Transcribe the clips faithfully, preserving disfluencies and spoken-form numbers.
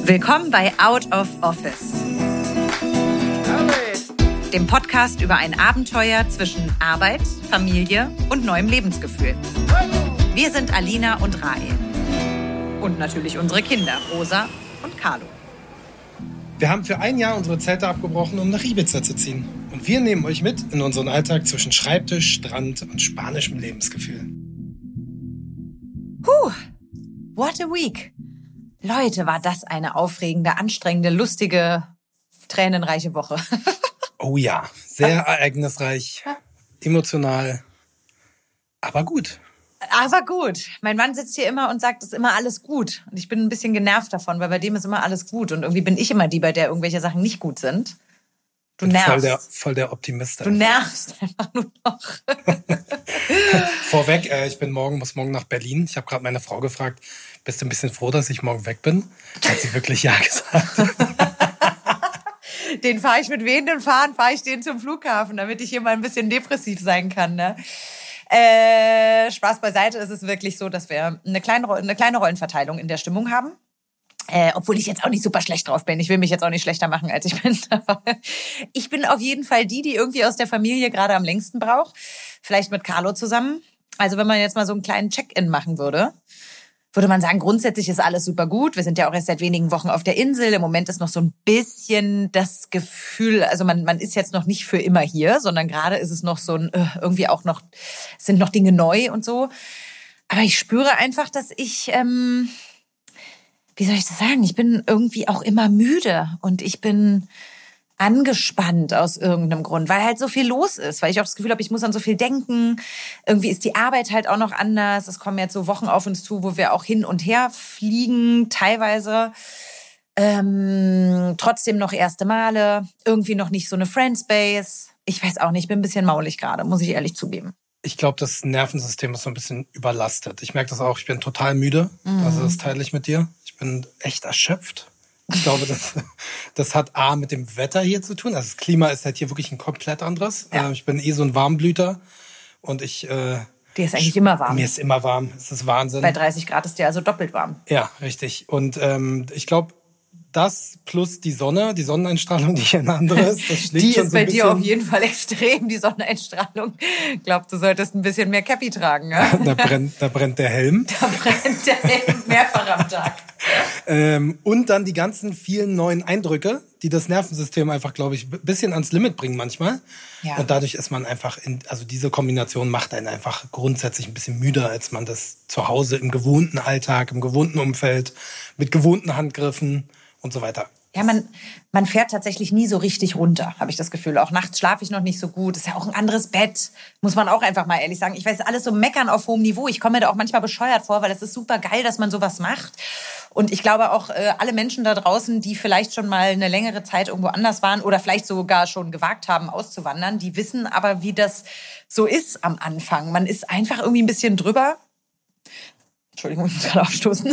Willkommen bei Out of Office, dem Podcast über ein Abenteuer zwischen Arbeit, Familie und neuem Lebensgefühl. Wir sind Alina und Rahel. Und natürlich unsere Kinder, Rosa und Carlo. Wir haben für ein Jahr unsere Zelte abgebrochen, um nach Ibiza zu ziehen. Und wir nehmen euch mit in unseren Alltag zwischen Schreibtisch, Strand und spanischem Lebensgefühl. Puh, what a week. Leute, war das eine aufregende, anstrengende, lustige, tränenreiche Woche. Oh ja, sehr ereignisreich, emotional, aber gut. Aber gut. Mein Mann sitzt hier immer und sagt, es ist immer alles gut. Und ich bin ein bisschen genervt davon, weil bei dem ist immer alles gut. Und irgendwie bin ich immer die, bei der irgendwelche Sachen nicht gut sind. Du bin nervst. Voll der, voll der Optimist. Du einfach. nervst einfach nur noch. Vorweg, äh, ich bin morgen, muss morgen nach Berlin. Ich habe gerade meine Frau gefragt, bist du ein bisschen froh, dass ich morgen weg bin? Hat sie wirklich ja gesagt. Den fahre ich mit wehenden Fahnen, fahre ich den zum Flughafen, damit ich hier mal ein bisschen depressiv sein kann, ne? Äh, Spaß beiseite, ist es wirklich so, dass wir eine kleine, eine kleine Rollenverteilung in der Stimmung haben. Äh, obwohl ich jetzt auch nicht super schlecht drauf bin. Ich will mich jetzt auch nicht schlechter machen, als ich bin. Ich bin auf jeden Fall die, die irgendwie aus der Familie gerade am längsten braucht. Vielleicht mit Carlo zusammen. Also wenn man jetzt mal so einen kleinen Check-in machen würde, würde man sagen, grundsätzlich ist alles super gut. Wir sind ja auch erst seit wenigen Wochen auf der Insel. Im Moment ist noch so ein bisschen das Gefühl, also man, man ist jetzt noch nicht für immer hier, sondern gerade ist es noch so ein, irgendwie auch noch, sind noch Dinge neu und so. Aber ich spüre einfach, dass ich, ähm, wie soll ich das sagen? Ich bin irgendwie auch immer müde und ich bin angespannt aus irgendeinem Grund, weil halt so viel los ist, weil ich auch das Gefühl habe, ich muss an so viel denken. Irgendwie ist die Arbeit halt auch noch anders. Es kommen jetzt so Wochen auf uns zu, wo wir auch hin und her fliegen, teilweise. Ähm, trotzdem noch erste Male, irgendwie noch nicht so eine Friendspace. Ich weiß auch nicht, ich bin ein bisschen maulig gerade, muss ich ehrlich zugeben. Ich glaube, das Nervensystem ist so ein bisschen überlastet. Ich merke das auch, ich bin total müde. Mhm. Also das teile ich mit dir. Ich bin echt erschöpft. Ich glaube, das, das hat A mit dem Wetter hier zu tun. Also das Klima ist halt hier wirklich ein komplett anderes. Ja. Ich bin eh so ein Warmblüter und ich... Äh, Dir ist eigentlich immer warm. Mir ist immer warm. Es ist Wahnsinn. Bei dreißig Grad ist dir also doppelt warm. Ja, richtig. Und ähm, ich glaube, das plus die Sonne, die Sonneneinstrahlung, die hier eine andere ist, das schlägt die schon ist so ein bei bisschen. dir auf jeden Fall extrem, die Sonneneinstrahlung. Ich glaube, du solltest ein bisschen mehr Cappy tragen. Ne? da, brennt, da brennt der Helm. Da brennt der Helm mehrfach am Tag. ähm, und dann die ganzen vielen neuen Eindrücke, die das Nervensystem einfach, glaube ich, ein bisschen ans Limit bringen manchmal. Ja. Und dadurch ist man einfach, in, also diese Kombination macht einen einfach grundsätzlich ein bisschen müder, als man das zu Hause im gewohnten Alltag, im gewohnten Umfeld, mit gewohnten Handgriffen und so weiter. Ja, man, man fährt tatsächlich nie so richtig runter, habe ich das Gefühl. Auch nachts schlafe ich noch nicht so gut. Ist ja auch ein anderes Bett, muss man auch einfach mal ehrlich sagen. Ich weiß, alles so meckern auf hohem Niveau. Ich komme mir da auch manchmal bescheuert vor, weil es ist super geil, dass man sowas macht. Und ich glaube auch, äh, alle Menschen da draußen, die vielleicht schon mal eine längere Zeit irgendwo anders waren oder vielleicht sogar schon gewagt haben, auszuwandern, die wissen aber, wie das so ist am Anfang. Man ist einfach irgendwie ein bisschen drüber. Entschuldigung, ich muss gerade aufstoßen.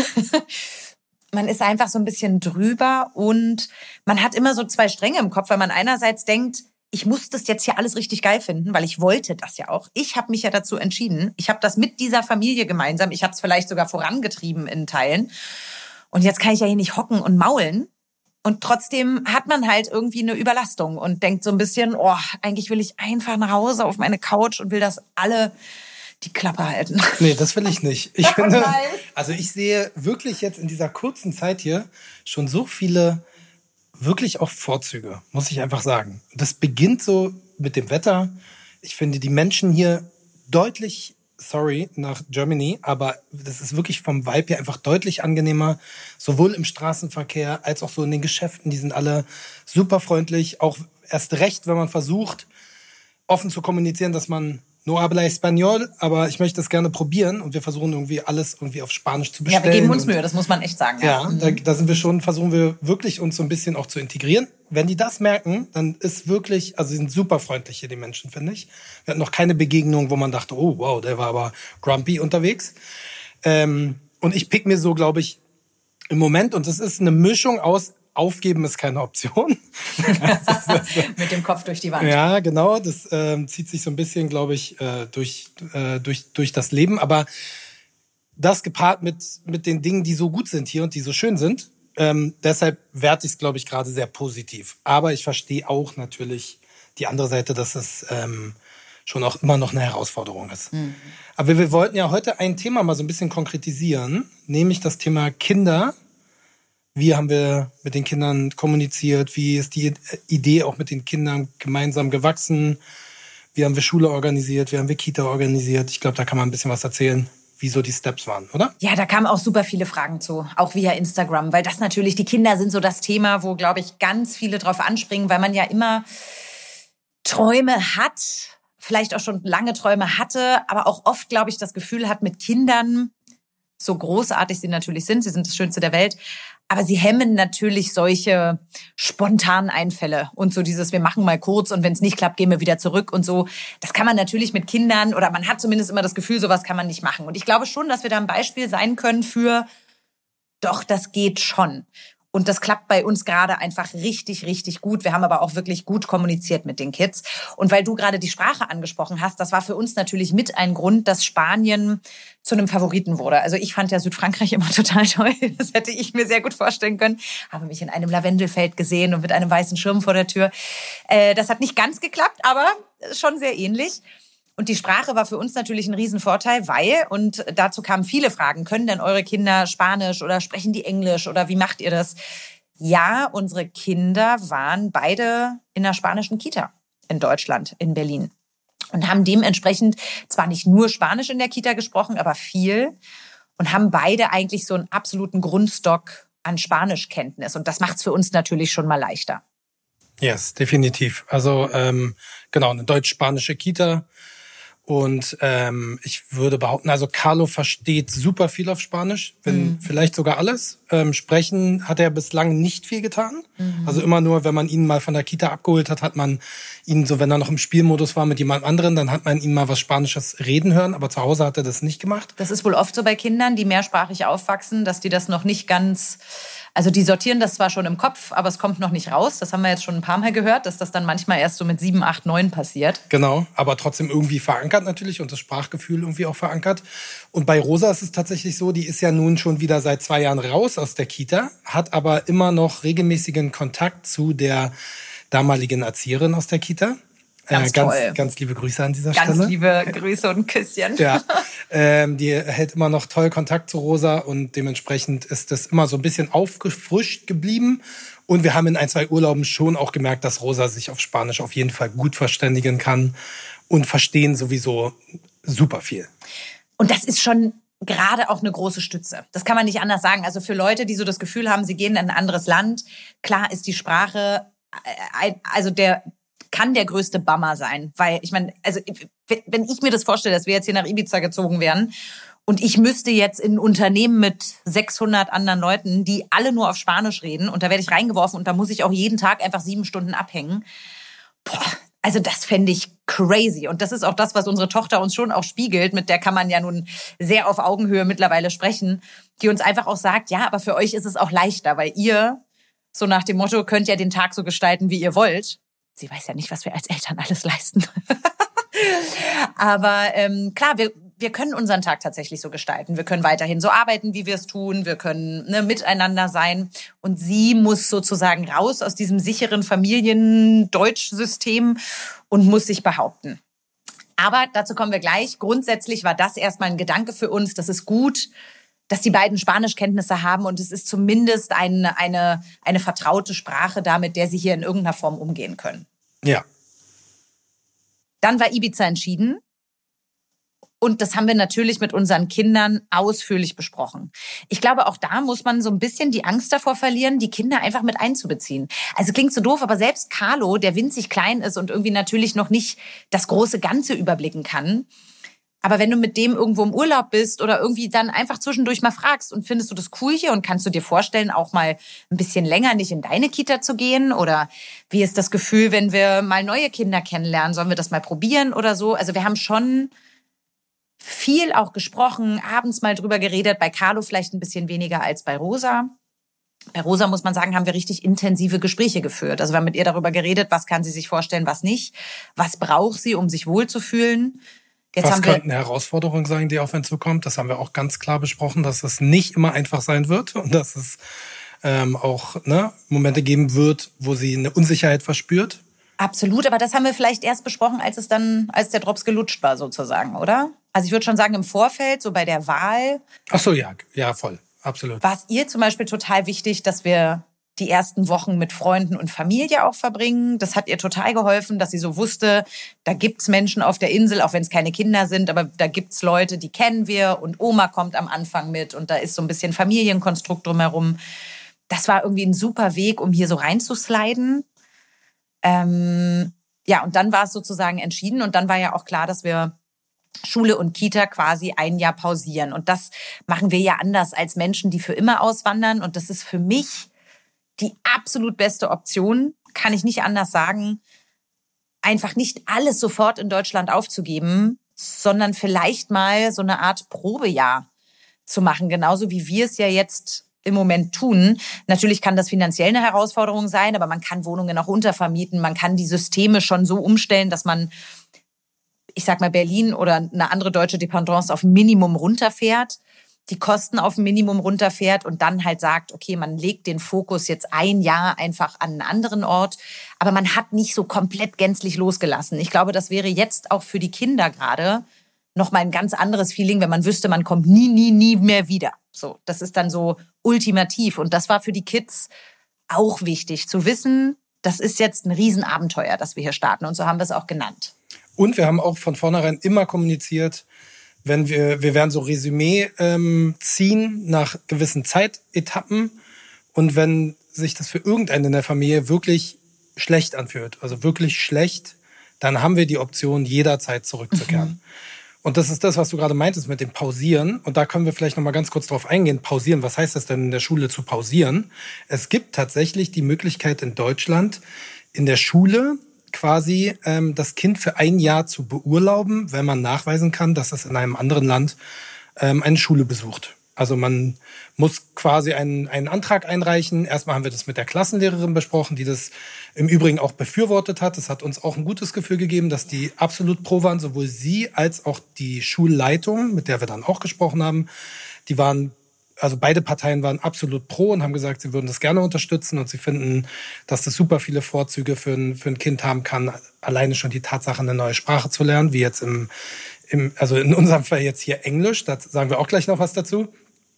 Man ist einfach so ein bisschen drüber und man hat immer so zwei Stränge im Kopf, weil man einerseits denkt, ich muss das jetzt hier alles richtig geil finden, weil ich wollte das ja auch. Ich habe mich ja dazu entschieden. Ich habe das mit dieser Familie gemeinsam. Ich habe es vielleicht sogar vorangetrieben in Teilen. Und jetzt kann ich ja hier nicht hocken und maulen. Und trotzdem hat man halt irgendwie eine Überlastung und denkt so ein bisschen, oh, eigentlich will ich einfach nach Hause auf meine Couch und will, dass alle die Klappe halten. Nee, das will ich nicht. Ich finde, also ich sehe wirklich jetzt in dieser kurzen Zeit hier schon so viele wirklich auch Vorzüge, muss ich einfach sagen. Das beginnt so mit dem Wetter. Ich finde die Menschen hier deutlich, sorry, nach Germany, aber das ist wirklich vom Vibe her einfach deutlich angenehmer, sowohl im Straßenverkehr als auch so in den Geschäften. Die sind alle super freundlich, auch erst recht, wenn man versucht, offen zu kommunizieren, dass man no habla español, aber ich möchte das gerne probieren und wir versuchen irgendwie alles irgendwie auf Spanisch zu bestellen. Ja, wir geben uns Mühe, das muss man echt sagen. Ja, ja mhm. da, da sind wir schon, versuchen wir wirklich uns so ein bisschen auch zu integrieren. Wenn die das merken, dann ist wirklich, also sie sind super freundlich hier, die Menschen, finde ich. Wir hatten noch keine Begegnung, wo man dachte, oh wow, der war aber grumpy unterwegs. Ähm, und ich pick mir so, glaube ich, im Moment, und das ist eine Mischung aus Aufgeben ist keine Option. Mit dem Kopf durch die Wand. Ja, genau. Das äh, zieht sich so ein bisschen, glaube ich, äh, durch, äh, durch, durch das Leben. Aber das gepaart mit, mit den Dingen, die so gut sind hier und die so schön sind, Ähm, deshalb werte ich es, glaube ich, gerade sehr positiv. Aber ich verstehe auch natürlich die andere Seite, dass es ähm, schon auch immer noch eine Herausforderung ist. Mhm. Aber wir, wir wollten ja heute ein Thema mal so ein bisschen konkretisieren, nämlich das Thema Kinder. Wie haben wir mit den Kindern kommuniziert? Wie ist die Idee auch mit den Kindern gemeinsam gewachsen? Wie haben wir Schule organisiert? Wie haben wir Kita organisiert? Ich glaube, da kann man ein bisschen was erzählen, wie so die Steps waren, oder? Ja, da kamen auch super viele Fragen zu, auch via Instagram. Weil das natürlich, die Kinder sind so das Thema, wo, glaube ich, ganz viele drauf anspringen, weil man ja immer Träume hat, vielleicht auch schon lange Träume hatte, aber auch oft, glaube ich, das Gefühl hat, mit Kindern, so großartig sie natürlich sind, sie sind das Schönste der Welt, aber sie hemmen natürlich solche spontanen Einfälle und so dieses, wir machen mal kurz und wenn es nicht klappt, gehen wir wieder zurück und so. Das kann man natürlich mit Kindern oder man hat zumindest immer das Gefühl, sowas kann man nicht machen. Und ich glaube schon, dass wir da ein Beispiel sein können für, doch, das geht schon. Und das klappt bei uns gerade einfach richtig, richtig gut. Wir haben aber auch wirklich gut kommuniziert mit den Kids. Und weil du gerade die Sprache angesprochen hast, das war für uns natürlich mit ein Grund, dass Spanien zu einem Favoriten wurde. Also ich fand ja Südfrankreich immer total toll. Das hätte ich mir sehr gut vorstellen können. Habe mich in einem Lavendelfeld gesehen und mit einem weißen Schirm vor der Tür. Das hat nicht ganz geklappt, aber schon sehr ähnlich. Und die Sprache war für uns natürlich ein Riesenvorteil, weil, und dazu kamen viele Fragen, können denn eure Kinder Spanisch oder sprechen die Englisch oder wie macht ihr das? Ja, unsere Kinder waren beide in einer spanischen Kita in Deutschland, in Berlin. Und haben dementsprechend zwar nicht nur Spanisch in der Kita gesprochen, aber viel. Und haben beide eigentlich so einen absoluten Grundstock an Spanischkenntnis. Und das macht es für uns natürlich schon mal leichter. Yes, definitiv. Also ähm, genau, eine deutsch-spanische Kita. Und ähm, ich würde behaupten, also Carlo versteht super viel auf Spanisch, wenn mhm. vielleicht sogar alles. Ähm, sprechen hat er bislang nicht viel getan. Mhm. Also immer nur, wenn man ihn mal von der Kita abgeholt hat, hat man ihn so, wenn er noch im Spielmodus war mit jemand anderem, dann hat man ihn mal was Spanisches reden hören. Aber zu Hause hat er das nicht gemacht. Das ist wohl oft so bei Kindern, die mehrsprachig aufwachsen, dass die das noch nicht ganz... Also die sortieren das zwar schon im Kopf, aber es kommt noch nicht raus. Das haben wir jetzt schon ein paar Mal gehört, dass das dann manchmal erst so mit sieben, acht, neun passiert. Genau, aber trotzdem irgendwie verankert natürlich und das Sprachgefühl irgendwie auch verankert. Und bei Rosa ist es tatsächlich so, die ist ja nun schon wieder seit zwei Jahren raus aus der Kita, hat aber immer noch regelmäßigen Kontakt zu der damaligen Erzieherin aus der Kita. Ganz, äh, ganz, toll. ganz liebe Grüße an dieser ganz Stelle. Ganz liebe Grüße und ein Küsschen. Ja, ähm, die hält immer noch toll Kontakt zu Rosa und dementsprechend ist das immer so ein bisschen aufgefrischt geblieben. Und wir haben in ein, zwei Urlauben schon auch gemerkt, dass Rosa sich auf Spanisch auf jeden Fall gut verständigen kann und verstehen sowieso super viel. Und das ist schon gerade auch eine große Stütze. Das kann man nicht anders sagen. Also für Leute, die so das Gefühl haben, sie gehen in ein anderes Land, klar ist die Sprache, also der kann der größte Bummer sein. Weil ich meine, also wenn ich mir das vorstelle, dass wir jetzt hier nach Ibiza gezogen wären und ich müsste jetzt in ein Unternehmen mit sechshundert anderen Leuten, die alle nur auf Spanisch reden und da werde ich reingeworfen und da muss ich auch jeden Tag einfach sieben Stunden abhängen. Boah, also das fände ich crazy. Und das ist auch das, was unsere Tochter uns schon auch spiegelt. Mit der kann man ja nun sehr auf Augenhöhe mittlerweile sprechen. Die uns einfach auch sagt, ja, aber für euch ist es auch leichter, weil ihr, so nach dem Motto, könnt ja den Tag so gestalten, wie ihr wollt. Sie weiß ja nicht, was wir als Eltern alles leisten. Aber ähm, klar, wir, wir können unseren Tag tatsächlich so gestalten. Wir können weiterhin so arbeiten, wie wir es tun. Wir können ne, miteinander sein. Und sie muss sozusagen raus aus diesem sicheren Familiendeutschsystem und muss sich behaupten. Aber dazu kommen wir gleich. Grundsätzlich war das erstmal ein Gedanke für uns. Das ist gut, dass die beiden Spanischkenntnisse haben und es ist zumindest eine, eine, eine vertraute Sprache da, mit der sie hier in irgendeiner Form umgehen können. Ja. Dann war Ibiza entschieden und das haben wir natürlich mit unseren Kindern ausführlich besprochen. Ich glaube, auch da muss man so ein bisschen die Angst davor verlieren, die Kinder einfach mit einzubeziehen. Also klingt so doof, aber selbst Carlo, der winzig klein ist und irgendwie natürlich noch nicht das große Ganze überblicken kann, aber wenn du mit dem irgendwo im Urlaub bist oder irgendwie dann einfach zwischendurch mal fragst und findest du das cool hier und kannst du dir vorstellen, auch mal ein bisschen länger nicht in deine Kita zu gehen? Oder wie ist das Gefühl, wenn wir mal neue Kinder kennenlernen? Sollen wir das mal probieren oder so? Also wir haben schon viel auch gesprochen, abends mal drüber geredet. Bei Carlo vielleicht ein bisschen weniger als bei Rosa. Bei Rosa, muss man sagen, haben wir richtig intensive Gespräche geführt. Also wir haben mit ihr darüber geredet, was kann sie sich vorstellen, was nicht. Was braucht sie, um sich wohlzufühlen? Jetzt Was haben wir könnten Herausforderungen sein, die auf ihn zukommt? Das haben wir auch ganz klar besprochen, dass es nicht immer einfach sein wird und dass es ähm, auch ne, Momente geben wird, wo sie eine Unsicherheit verspürt. Absolut, aber das haben wir vielleicht erst besprochen, als es dann, als der Drops gelutscht war sozusagen, oder? Also ich würde schon sagen, im Vorfeld, so bei der Wahl. Ach so, ja, ja, voll, absolut. War es ihr zum Beispiel total wichtig, dass wir die ersten Wochen mit Freunden und Familie auch verbringen. Das hat ihr total geholfen, dass sie so wusste, da gibt's Menschen auf der Insel, auch wenn es keine Kinder sind, aber da gibt's Leute, die kennen wir und Oma kommt am Anfang mit und da ist so ein bisschen Familienkonstrukt drumherum. Das war irgendwie ein super Weg, um hier so reinzusliden. Ähm, ja, und dann war es sozusagen entschieden und dann war ja auch klar, dass wir Schule und Kita quasi ein Jahr pausieren. Und das machen wir ja anders als Menschen, die für immer auswandern. Und das ist für mich die absolut beste Option, kann ich nicht anders sagen, einfach nicht alles sofort in Deutschland aufzugeben, sondern vielleicht mal so eine Art Probejahr zu machen, genauso wie wir es ja jetzt im Moment tun. Natürlich kann das finanziell eine Herausforderung sein, aber man kann Wohnungen auch untervermieten, man kann die Systeme schon so umstellen, dass man, ich sag mal, Berlin oder eine andere deutsche Dependance auf Minimum runterfährt, die Kosten auf Minimum runterfährt und dann halt sagt, okay, man legt den Fokus jetzt ein Jahr einfach an einen anderen Ort, aber man hat nicht so komplett gänzlich losgelassen. Ich glaube, das wäre jetzt auch für die Kinder gerade noch mal ein ganz anderes Feeling, wenn man wüsste, man kommt nie, nie, nie mehr wieder. So, das ist dann so ultimativ und das war für die Kids auch wichtig, zu wissen, das ist jetzt ein Riesenabenteuer, das wir hier starten und so haben wir es auch genannt. Und wir haben auch von vornherein immer kommuniziert, wenn wir, wir werden so Resümee ähm, ziehen nach gewissen Zeitetappen und wenn sich das für irgendeinen in der Familie wirklich schlecht anfühlt, also wirklich schlecht, dann haben wir die Option, jederzeit zurückzukehren. Mhm. Und das ist das, was du gerade meintest mit dem Pausieren. Und da können wir vielleicht noch mal ganz kurz drauf eingehen. Pausieren, was heißt das denn in der Schule zu pausieren? Es gibt tatsächlich die Möglichkeit in Deutschland, in der Schule quasi ähm, das Kind für ein Jahr zu beurlauben, wenn man nachweisen kann, dass es in einem anderen Land ähm, eine Schule besucht. Also man muss quasi einen, einen Antrag einreichen. Erstmal haben wir das mit der Klassenlehrerin besprochen, die das im Übrigen auch befürwortet hat. Das hat uns auch ein gutes Gefühl gegeben, dass die absolut pro waren, sowohl sie als auch die Schulleitung, mit der wir dann auch gesprochen haben. Die waren Also beide Parteien waren absolut pro und haben gesagt, sie würden das gerne unterstützen und sie finden, dass das super viele Vorzüge für ein, für ein Kind haben kann. Alleine schon die Tatsache, eine neue Sprache zu lernen, wie jetzt im, im also in unserem Fall jetzt hier Englisch. Da sagen wir auch gleich noch was dazu.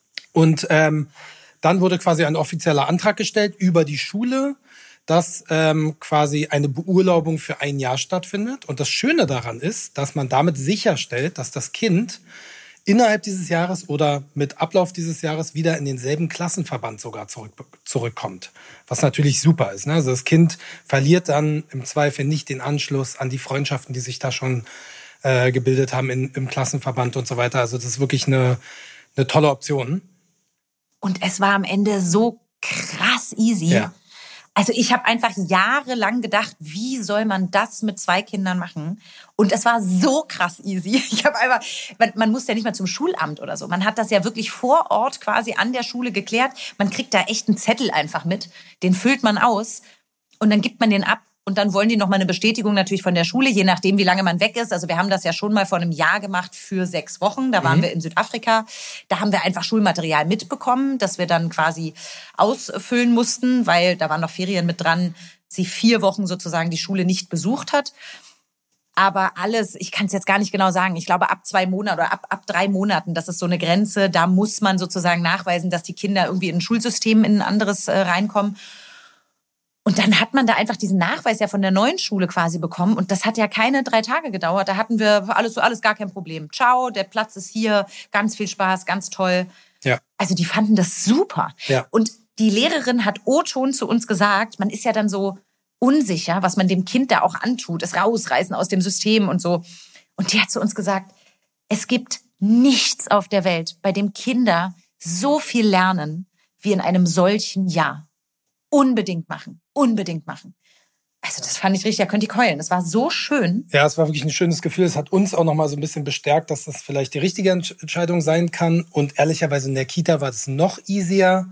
Und ähm, dann wurde quasi ein offizieller Antrag gestellt über die Schule, dass ähm, quasi eine Beurlaubung für ein Jahr stattfindet. Und das Schöne daran ist, dass man damit sicherstellt, dass das Kind innerhalb dieses Jahres oder mit Ablauf dieses Jahres wieder in denselben Klassenverband sogar zurück, zurückkommt. Was natürlich super ist. Ne? Also das Kind verliert dann im Zweifel nicht den Anschluss an die Freundschaften, die sich da schon äh, gebildet haben in, im Klassenverband und so weiter. Also das ist wirklich eine, eine tolle Option. Und es war am Ende so krass easy. Ja. Also ich habe einfach jahrelang gedacht, wie soll man das mit zwei Kindern machen? Und es war so krass easy. Ich habe einfach, man, man muss ja nicht mal zum Schulamt oder so. Man hat das ja wirklich vor Ort quasi an der Schule geklärt. Man kriegt da echt einen Zettel einfach mit. Den füllt man aus und dann gibt man den ab. Und dann wollen die noch mal eine Bestätigung natürlich von der Schule, je nachdem, wie lange man weg ist. Also wir haben das ja schon mal vor einem Jahr gemacht für sechs Wochen. Da waren mhm. wir in Südafrika. Da haben wir einfach Schulmaterial mitbekommen, das wir dann quasi ausfüllen mussten, weil da waren noch Ferien mit dran, sie vier Wochen sozusagen die Schule nicht besucht hat. Aber alles, ich kann es jetzt gar nicht genau sagen, ich glaube ab zwei Monaten oder ab, ab drei Monaten, das ist so eine Grenze, da muss man sozusagen nachweisen, dass die Kinder irgendwie in ein Schulsystem in ein anderes äh, reinkommen. Und dann hat man da einfach diesen Nachweis ja von der neuen Schule quasi bekommen. Und das hat ja keine drei Tage gedauert. Da hatten wir alles so alles gar kein Problem. Ciao, der Platz ist hier, ganz viel Spaß, ganz toll. Ja. Also die fanden das super. Ja. Und die Lehrerin hat O-Ton zu uns gesagt, man ist ja dann so unsicher, was man dem Kind da auch antut, es rausreißen aus dem System und so. Und die hat zu uns gesagt, es gibt nichts auf der Welt, bei dem Kinder so viel lernen, wie in einem solchen Jahr. Unbedingt machen, unbedingt machen. Also das fand ich richtig, da könnt ihr heulen. Das war so schön. Ja, es war wirklich ein schönes Gefühl. Es hat uns auch noch mal so ein bisschen bestärkt, dass das vielleicht die richtige Entscheidung sein kann. Und ehrlicherweise in der Kita war das noch easier.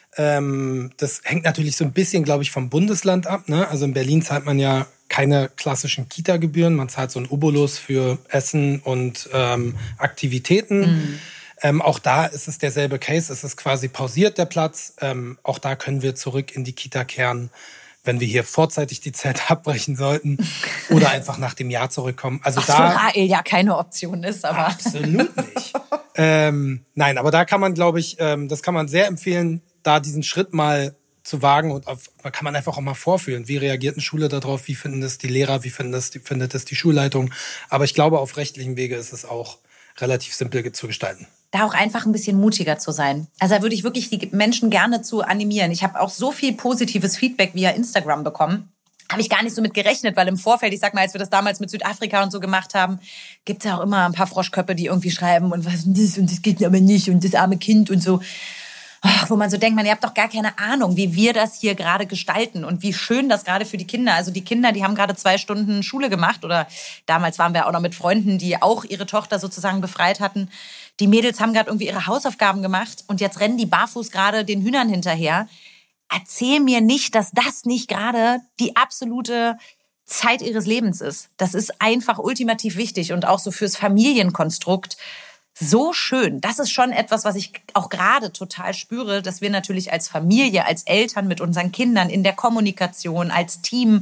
Ähm, das hängt natürlich so ein bisschen, glaube ich, vom Bundesland ab. Ne? Also in Berlin zahlt man ja keine klassischen Kita-Gebühren. Man zahlt so einen Obolus für Essen und ähm, Aktivitäten. Mhm. Ähm, auch da ist es derselbe Case. Es ist quasi pausiert, der Platz. Ähm, auch da können wir zurück in die Kita kehren, wenn wir hier vorzeitig die Zeit abbrechen sollten oder einfach nach dem Jahr zurückkommen. Also was da für Rahel ja keine Option ist, aber absolut nicht. ähm, nein, aber da kann man, glaube ich, ähm, das kann man sehr empfehlen, da diesen Schritt mal zu wagen und auf, da kann man einfach auch mal vorfühlen, wie reagiert eine Schule darauf, wie finden das die Lehrer, wie finden das, findet das die Schulleitung. Aber ich glaube, auf rechtlichem Wege ist es auch relativ simpel zu gestalten. Da auch einfach ein bisschen mutiger zu sein. Also da würde ich wirklich die Menschen gerne zu animieren. Ich habe auch so viel positives Feedback via Instagram bekommen. Habe ich gar nicht so mit gerechnet, weil im Vorfeld, ich sag mal, als wir das damals mit Südafrika und so gemacht haben, gibt's ja auch immer ein paar Froschköpfe, die irgendwie schreiben und was ist denn das und das geht aber nicht und das arme Kind und so. Ach, wo man so denkt, man, ihr habt doch gar keine Ahnung, wie wir das hier gerade gestalten und wie schön das gerade für die Kinder. Also die Kinder, die haben gerade zwei Stunden Schule gemacht oder damals waren wir auch noch mit Freunden, die auch ihre Tochter sozusagen befreit hatten. Die Mädels haben gerade irgendwie ihre Hausaufgaben gemacht und jetzt rennen die barfuß gerade den Hühnern hinterher. Erzähl mir nicht, dass das nicht gerade die absolute Zeit ihres Lebens ist. Das ist einfach ultimativ wichtig und auch so fürs Familienkonstrukt so schön. Das ist schon etwas, was ich auch gerade total spüre, dass wir natürlich als Familie, als Eltern mit unseren Kindern in der Kommunikation, als Team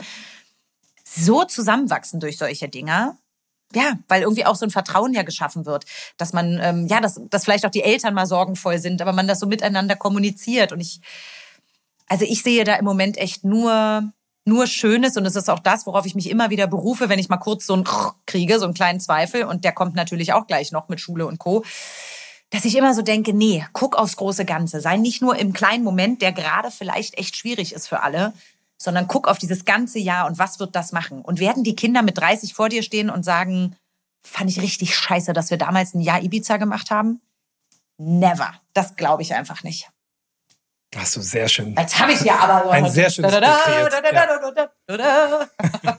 so zusammenwachsen durch solche Dinge. Ja, weil irgendwie auch so ein Vertrauen ja geschaffen wird, dass man, ähm, ja, dass, dass vielleicht auch die Eltern mal sorgenvoll sind, aber man das so miteinander kommuniziert. Und ich, also ich sehe da im Moment echt nur, nur Schönes und es ist auch das, worauf ich mich immer wieder berufe, wenn ich mal kurz so einen kriege, so einen kleinen Zweifel und der kommt natürlich auch gleich noch mit Schule und Co., dass ich immer so denke, nee, guck aufs große Ganze. Sei nicht nur im kleinen Moment, der gerade vielleicht echt schwierig ist für alle, sondern guck auf dieses ganze Jahr und was wird das machen? Und werden die Kinder mit dreißig vor dir stehen und sagen, fand ich richtig scheiße, dass wir damals ein Jahr Ibiza gemacht haben? Never. Das glaube ich einfach nicht. Ach so, sehr schön. Jetzt habe ich ja aber... Ein sehr schönes Bild kreiert.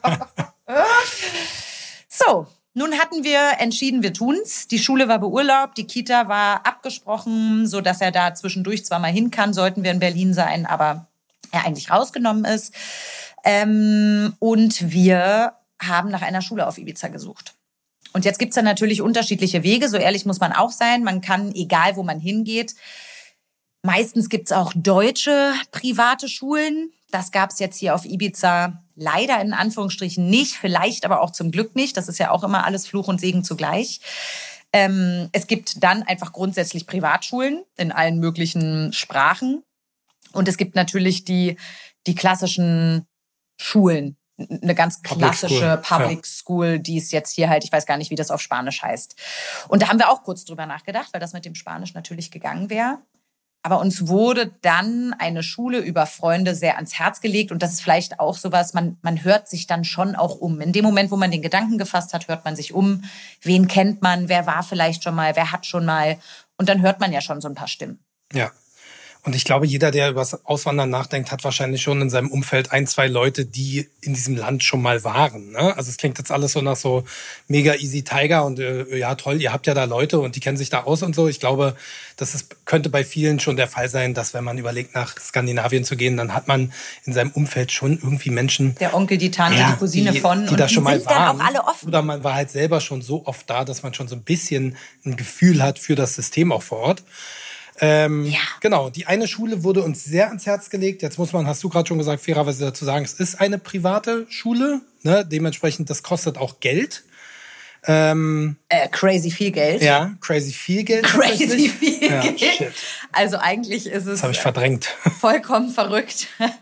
So, nun hatten wir entschieden, wir tun's. Die Schule war beurlaubt, die Kita war abgesprochen, so dass er da zwischendurch zwar mal hin kann, sollten wir in Berlin sein, aber er eigentlich rausgenommen ist. Ähm, und wir haben nach einer Schule auf Ibiza gesucht. Und jetzt gibt's dann natürlich unterschiedliche Wege, so ehrlich muss man auch sein. Man kann, egal wo man hingeht, meistens gibt's auch deutsche private Schulen. Das gab's jetzt hier auf Ibiza leider in Anführungsstrichen nicht, vielleicht aber auch zum Glück nicht. Das ist ja auch immer alles Fluch und Segen zugleich. Ähm, es gibt dann einfach grundsätzlich Privatschulen in allen möglichen Sprachen. Und es gibt natürlich die, die klassischen Schulen. Eine ganz klassische Public School, Public School, die es jetzt hier halt, ich weiß gar nicht, wie das auf Spanisch heißt. Und da haben wir auch kurz drüber nachgedacht, weil das mit dem Spanisch natürlich gegangen wäre. Aber uns wurde dann eine Schule über Freunde sehr ans Herz gelegt. Und das ist vielleicht auch sowas, man, man hört sich dann schon auch um. In dem Moment, wo man den Gedanken gefasst hat, hört man sich um. Wen kennt man? Wer war vielleicht schon mal? Wer hat schon mal? Und dann hört man ja schon so ein paar Stimmen. Ja. Und ich glaube, jeder, der über das Auswandern nachdenkt, hat wahrscheinlich schon in seinem Umfeld ein, zwei Leute, die in diesem Land schon mal waren. Ne? Also es klingt jetzt alles so nach so mega easy Tiger und äh, ja toll, ihr habt ja da Leute und die kennen sich da aus und so. Ich glaube, das ist, könnte bei vielen schon der Fall sein, dass wenn man überlegt, nach Skandinavien zu gehen, dann hat man in seinem Umfeld schon irgendwie Menschen. Der Onkel, die Tante, ja, die Cousine die, von. Die da schon mal waren. Dann auch alle offen. Oder man war halt selber schon so oft da, dass man schon so ein bisschen ein Gefühl hat für das System auch vor Ort. Ähm, ja. Genau, die eine Schule wurde uns sehr ans Herz gelegt. Jetzt muss man, hast du gerade schon gesagt, fairerweise dazu sagen, es ist eine private Schule. Ne? Dementsprechend, das kostet auch Geld. Ähm, äh, crazy viel Geld. Ja, crazy viel Geld. Crazy viel ja, Geld. Shit. Also eigentlich ist es... Das habe ich verdrängt. Vollkommen verrückt.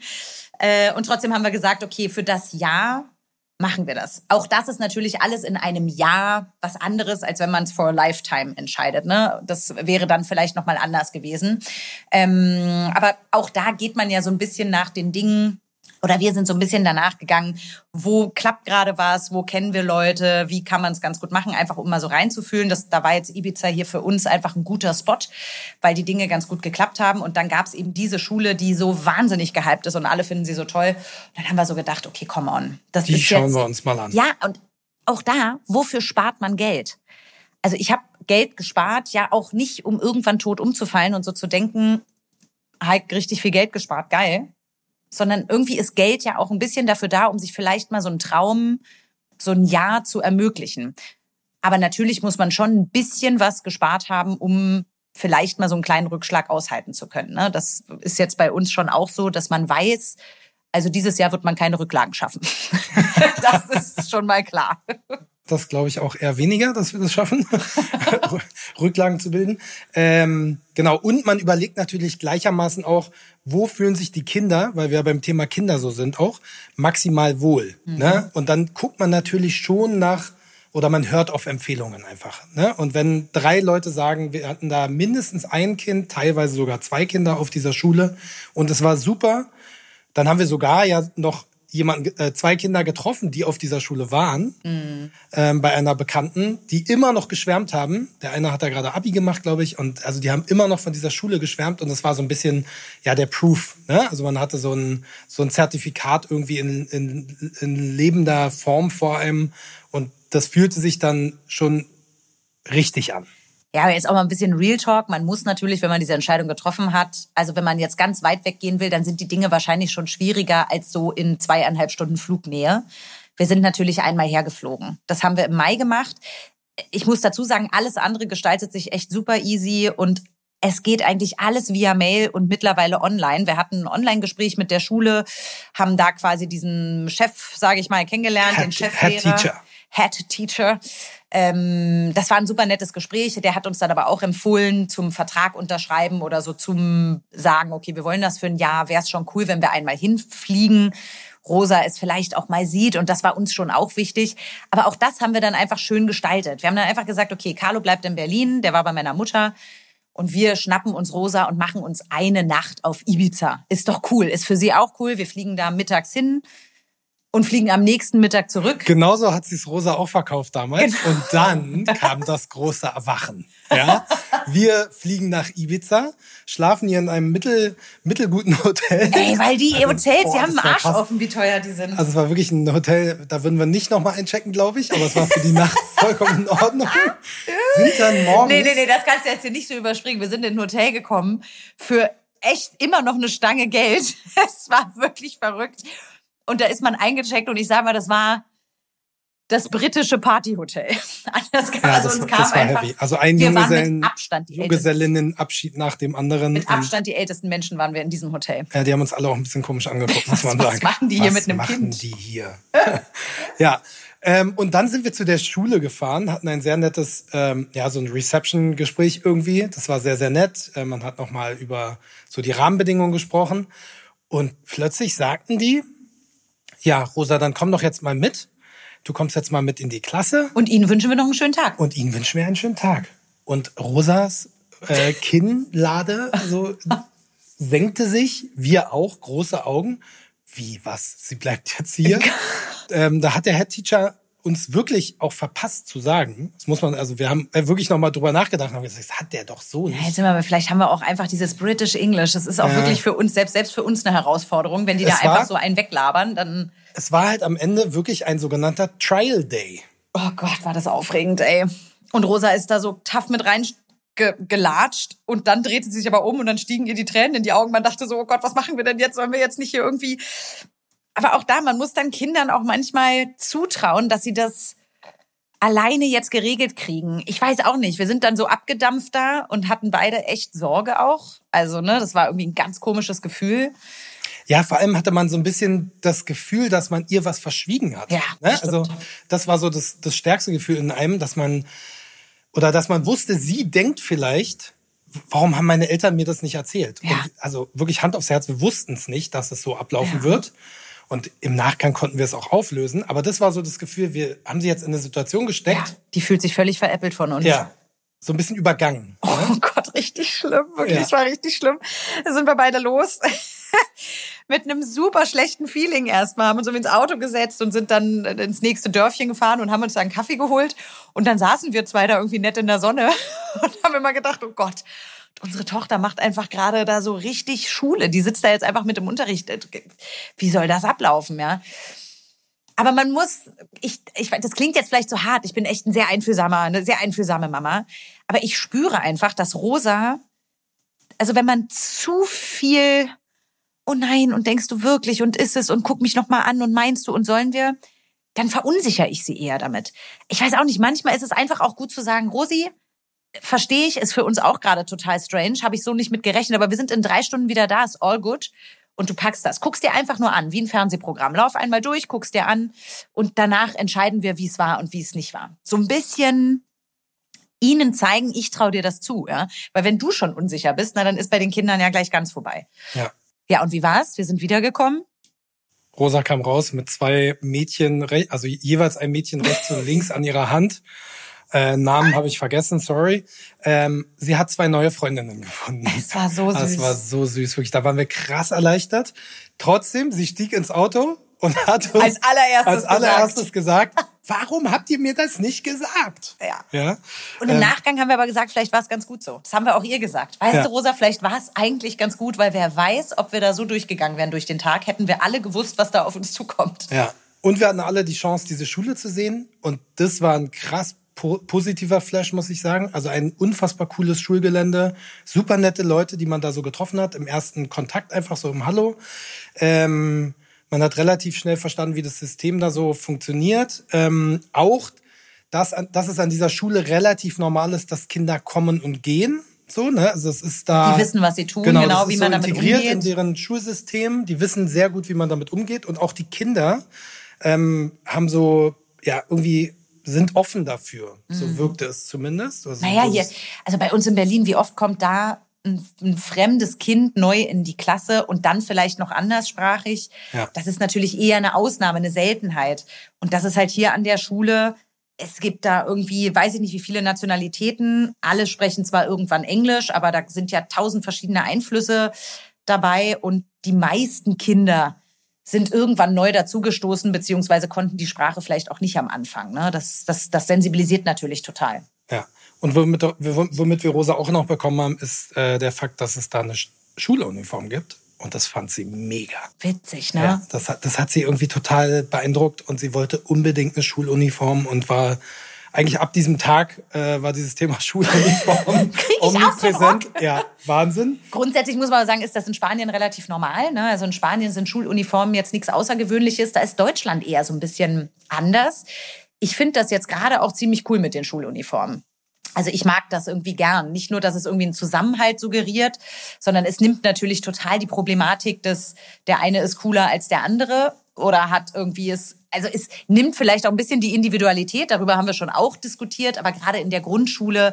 äh, und trotzdem haben wir gesagt, okay, für das Jahr machen wir das. Auch das ist natürlich alles in einem Jahr was anderes, als wenn man es for a lifetime entscheidet. Ne? Das wäre dann vielleicht nochmal anders gewesen. Ähm, aber auch da geht man ja so ein bisschen nach den Dingen, oder wir sind so ein bisschen danach gegangen, wo klappt gerade was, wo kennen wir Leute, wie kann man es ganz gut machen, einfach um mal so reinzufühlen. Das, da war jetzt Ibiza hier für uns einfach ein guter Spot, weil die Dinge ganz gut geklappt haben. Und dann gab es eben diese Schule, die so wahnsinnig gehypt ist und alle finden sie so toll. Und dann haben wir so gedacht, okay, come on. Das die ist schauen jetzt, wir uns mal an. Ja, und auch da, wofür spart man Geld? Also ich habe Geld gespart, ja auch nicht, um irgendwann tot umzufallen und so zu denken, halt richtig viel Geld gespart, geil. Sondern irgendwie ist Geld ja auch ein bisschen dafür da, um sich vielleicht mal so einen Traum, so ein Jahr zu ermöglichen. Aber natürlich muss man schon ein bisschen was gespart haben, um vielleicht mal so einen kleinen Rückschlag aushalten zu können. Ne? Das ist jetzt bei uns schon auch so, dass man weiß, also dieses Jahr wird man keine Rücklagen schaffen. Das ist schon mal klar. Das glaube ich auch eher weniger, dass wir das schaffen, Rücklagen zu bilden. Ähm, genau, und man überlegt natürlich gleichermaßen auch, wo fühlen sich die Kinder, weil wir beim Thema Kinder so sind, auch maximal wohl. Mhm. Ne? Und dann guckt man natürlich schon nach, oder man hört auf Empfehlungen einfach. Ne? Und wenn drei Leute sagen, wir hatten da mindestens ein Kind, teilweise sogar zwei Kinder auf dieser Schule und es war super, dann haben wir sogar ja noch jemanden, äh, zwei Kinder getroffen, die auf dieser Schule waren, mhm. ähm, bei einer Bekannten, die immer noch geschwärmt haben. Der eine hat da gerade Abi gemacht, glaube ich, und also die haben immer noch von dieser Schule geschwärmt und das war so ein bisschen ja der Proof. Ne? Also man hatte so ein so ein Zertifikat irgendwie in, in, in lebender Form vor einem und das fühlte sich dann schon richtig an. Ja, jetzt auch mal ein bisschen Real Talk. Man muss natürlich, wenn man diese Entscheidung getroffen hat, also wenn man jetzt ganz weit weggehen will, dann sind die Dinge wahrscheinlich schon schwieriger als so in zweieinhalb Stunden Flugnähe. Wir sind natürlich einmal hergeflogen. Das haben wir im Mai gemacht. Ich muss dazu sagen, alles andere gestaltet sich echt super easy und es geht eigentlich alles via Mail und mittlerweile online. Wir hatten ein Online-Gespräch mit der Schule, haben da quasi diesen Chef, sage ich mal, kennengelernt, Head, den Cheflehrer. Head Teacher. Head Teacher. Ähm, das war ein super nettes Gespräch. Der hat uns dann aber auch empfohlen, zum Vertrag unterschreiben oder so zum sagen, okay, wir wollen das für ein Jahr. Wäre es schon cool, wenn wir einmal hinfliegen. Rosa es vielleicht auch mal sieht. Und das war uns schon auch wichtig. Aber auch das haben wir dann einfach schön gestaltet. Wir haben dann einfach gesagt, okay, Carlo bleibt in Berlin. Der war bei meiner Mutter. Und wir schnappen uns Rosa und machen uns eine Nacht auf Ibiza. Ist doch cool. Ist für sie auch cool. Wir fliegen da mittags hin und fliegen am nächsten Mittag zurück. Genauso hat sie es Rosa auch verkauft damals. Genau. Und dann kam das große Erwachen. Ja? Wir fliegen nach Ibiza, schlafen hier in einem mittel, mittelguten Hotel. Ey, weil die also, Hotels, boah, die haben einen Arsch krass. offen, wie teuer die sind. Also es war wirklich ein Hotel, da würden wir nicht nochmal einchecken, glaube ich. Aber es war für die Nacht vollkommen in Ordnung. Sind dann morgens... Nee, nee, nee, das kannst du jetzt hier nicht so überspringen. Wir sind in ein Hotel gekommen für echt immer noch eine Stange Geld. Es war wirklich verrückt. Und da ist man eingecheckt und ich sage mal, das war das britische Partyhotel. Das kam, ja, also das, uns kam das war einfach, heavy. Also ein wir waren Junggesellen, mit Abstand die Junggesellinnenabschied nach dem anderen. Mit Abstand die ältesten Menschen waren wir in diesem Hotel. Ja, die haben uns alle auch ein bisschen komisch angeguckt, muss man was, sagen. Was machen die hier was mit einem machen Kind? die hier? Ja, ähm, und dann sind wir zu der Schule gefahren, hatten ein sehr nettes, ähm, ja, so ein Reception-Gespräch irgendwie. Das war sehr, sehr nett. Äh, man hat nochmal über so die Rahmenbedingungen gesprochen. Und plötzlich sagten die, ja, Rosa, dann komm doch jetzt mal mit. Du kommst jetzt mal mit in die Klasse. Und Ihnen wünschen wir noch einen schönen Tag. Und Ihnen wünschen wir einen schönen Tag. Und Rosas äh, Kinnlade so senkte sich, wir auch, große Augen. Wie, was? Sie bleibt jetzt hier? ähm, da hat der Head Teacher uns wirklich auch verpasst zu sagen. Das muss man, also wir haben wirklich nochmal drüber nachgedacht und haben gesagt, das hat der doch so nicht. Ja, jetzt sind wir, aber vielleicht haben wir auch einfach dieses British English. Das ist auch Ja. wirklich für uns, selbst, selbst für uns eine Herausforderung. Wenn die Es da war- einfach so einen weglabern, dann, Es war halt am Ende wirklich ein sogenannter Trial Day. oh Gott, war das aufregend, ey. Und Rosa ist da so tough mit rein ge gelatscht und dann drehte sie sich aber um und dann stiegen ihr die Tränen in die Augen. Man dachte so, oh Gott, was machen wir denn jetzt? Sollen wir jetzt nicht hier irgendwie... Aber auch da, man muss dann Kindern auch manchmal zutrauen, dass sie das alleine jetzt geregelt kriegen. Ich weiß auch nicht. Wir sind dann so abgedampft da und hatten beide echt Sorge auch. Also, ne, das war irgendwie ein ganz komisches Gefühl. Ja, vor allem hatte man so ein bisschen das Gefühl, dass man ihr was verschwiegen hat. Ja, ne? stimmt. Also das war so das, das stärkste Gefühl in einem, dass man, oder dass man wusste, sie denkt vielleicht, warum haben meine Eltern mir das nicht erzählt? Ja. Und also wirklich Hand aufs Herz, wir wussten es nicht, dass es so ablaufen Ja. wird. Und im Nachgang konnten wir es auch auflösen. Aber das war so das Gefühl, wir haben sie jetzt in eine Situation Ja, gesteckt. die fühlt sich völlig veräppelt von uns. Ja, so ein bisschen übergangen. Oh Gott, richtig schlimm. Wirklich, Ja. es war richtig schlimm. Da sind wir beide los. Mit einem super schlechten Feeling erstmal. Haben uns ins Auto gesetzt und sind dann ins nächste Dörfchen gefahren und haben uns da einen Kaffee geholt. Und dann saßen wir zwei da irgendwie nett in der Sonne und haben immer gedacht, oh Gott, unsere Tochter macht einfach gerade da so richtig Schule. Die sitzt da jetzt einfach mit im Unterricht. Wie soll das ablaufen, ja? Aber man muss, ich, ich, das klingt jetzt vielleicht so hart. Ich bin echt ein sehr einfühlsamer, eine sehr einfühlsame Mama. Aber ich spüre einfach, dass Rosa, also wenn man zu viel, oh nein, und denkst du wirklich und ist es und guck mich noch mal an und meinst du und sollen wir, dann verunsichere ich sie eher damit. Ich weiß auch nicht, manchmal ist es einfach auch gut zu sagen, Rosi, verstehe ich, ist für uns auch gerade total strange, habe ich so nicht mit gerechnet, aber wir sind in drei Stunden wieder da, ist all good. Und du packst das. Guckst dir einfach nur an, wie ein Fernsehprogramm. Lauf einmal durch, guckst dir an und danach entscheiden wir, wie es war und wie es nicht war. So ein bisschen ihnen zeigen, ich traue dir das zu. Ja? Weil wenn du schon unsicher bist, na dann ist bei den Kindern ja gleich ganz vorbei. Ja. Ja, und wie war's? Wir sind wiedergekommen. Rosa kam raus mit zwei Mädchen, also jeweils ein Mädchen rechts und links an ihrer Hand. Äh, Namen habe ich vergessen, sorry. Ähm, sie hat zwei neue Freundinnen gefunden. Es war so süß. Es war so süß, wirklich. Da waren wir krass erleichtert. Trotzdem, sie stieg ins Auto und hat uns als allererstes, als allererstes gesagt, gesagt, warum habt ihr mir das nicht gesagt? Ja. ja? Und im ähm, Nachgang haben wir aber gesagt, vielleicht war es ganz gut so. Das haben wir auch ihr gesagt. Weißt ja. du, Rosa, vielleicht war es eigentlich ganz gut, weil wer weiß, ob wir da so durchgegangen wären durch den Tag, hätten wir alle gewusst, was da auf uns zukommt. Ja. Und wir hatten alle die Chance, diese Schule zu sehen. Und das war ein krass positiver Flash, muss ich sagen. Also ein unfassbar cooles Schulgelände. Super nette Leute, die man da so getroffen hat. Im ersten Kontakt einfach so im Hallo. Ähm, man hat relativ schnell verstanden, wie das System da so funktioniert. Ähm, auch, dass, dass es an dieser Schule relativ normal ist, dass Kinder kommen und gehen. So, ne? Also es ist da. Die wissen, was sie tun, genau, genau das ist wie so man damit integriert umgeht. In deren Schulsystem. Die wissen sehr gut, wie man damit umgeht. Und auch die Kinder ähm, haben so, ja, irgendwie sind offen dafür. Mhm. So wirkte es zumindest. Also naja, hier, also bei uns in Berlin, wie oft kommt da ein, ein fremdes Kind neu in die Klasse und dann vielleicht noch anderssprachig? Ja. Das ist natürlich eher eine Ausnahme, eine Seltenheit. Und das ist halt hier an der Schule, es gibt da irgendwie, weiß ich nicht, wie viele Nationalitäten. Alle sprechen zwar irgendwann Englisch, aber da sind ja tausend verschiedene Einflüsse dabei. Und die meisten Kinder sind irgendwann neu dazugestoßen, beziehungsweise konnten die Sprache vielleicht auch nicht am Anfang. Ne? Das, das, das sensibilisiert natürlich total. Ja, und womit, womit wir Rosa auch noch bekommen haben, ist äh, der Fakt, dass es da eine Schuluniform gibt. Und das fand sie mega. Witzig, ne? Ja, das hat, das hat sie irgendwie total beeindruckt und sie wollte unbedingt eine Schuluniform und war eigentlich ab diesem Tag äh, war dieses Thema Schuluniform omnipräsent. Ja, Wahnsinn. Grundsätzlich muss man aber sagen, ist das in Spanien relativ normal. Ne? Also in Spanien sind Schuluniformen jetzt nichts Außergewöhnliches. Da ist Deutschland eher so ein bisschen anders. Ich finde das jetzt gerade auch ziemlich cool mit den Schuluniformen. Also ich mag das irgendwie gern. Nicht nur, dass es irgendwie einen Zusammenhalt suggeriert, sondern es nimmt natürlich total die Problematik, dass der eine ist cooler als der andere oder hat irgendwie es, also es nimmt vielleicht auch ein bisschen die Individualität, darüber haben wir schon auch diskutiert, aber gerade in der Grundschule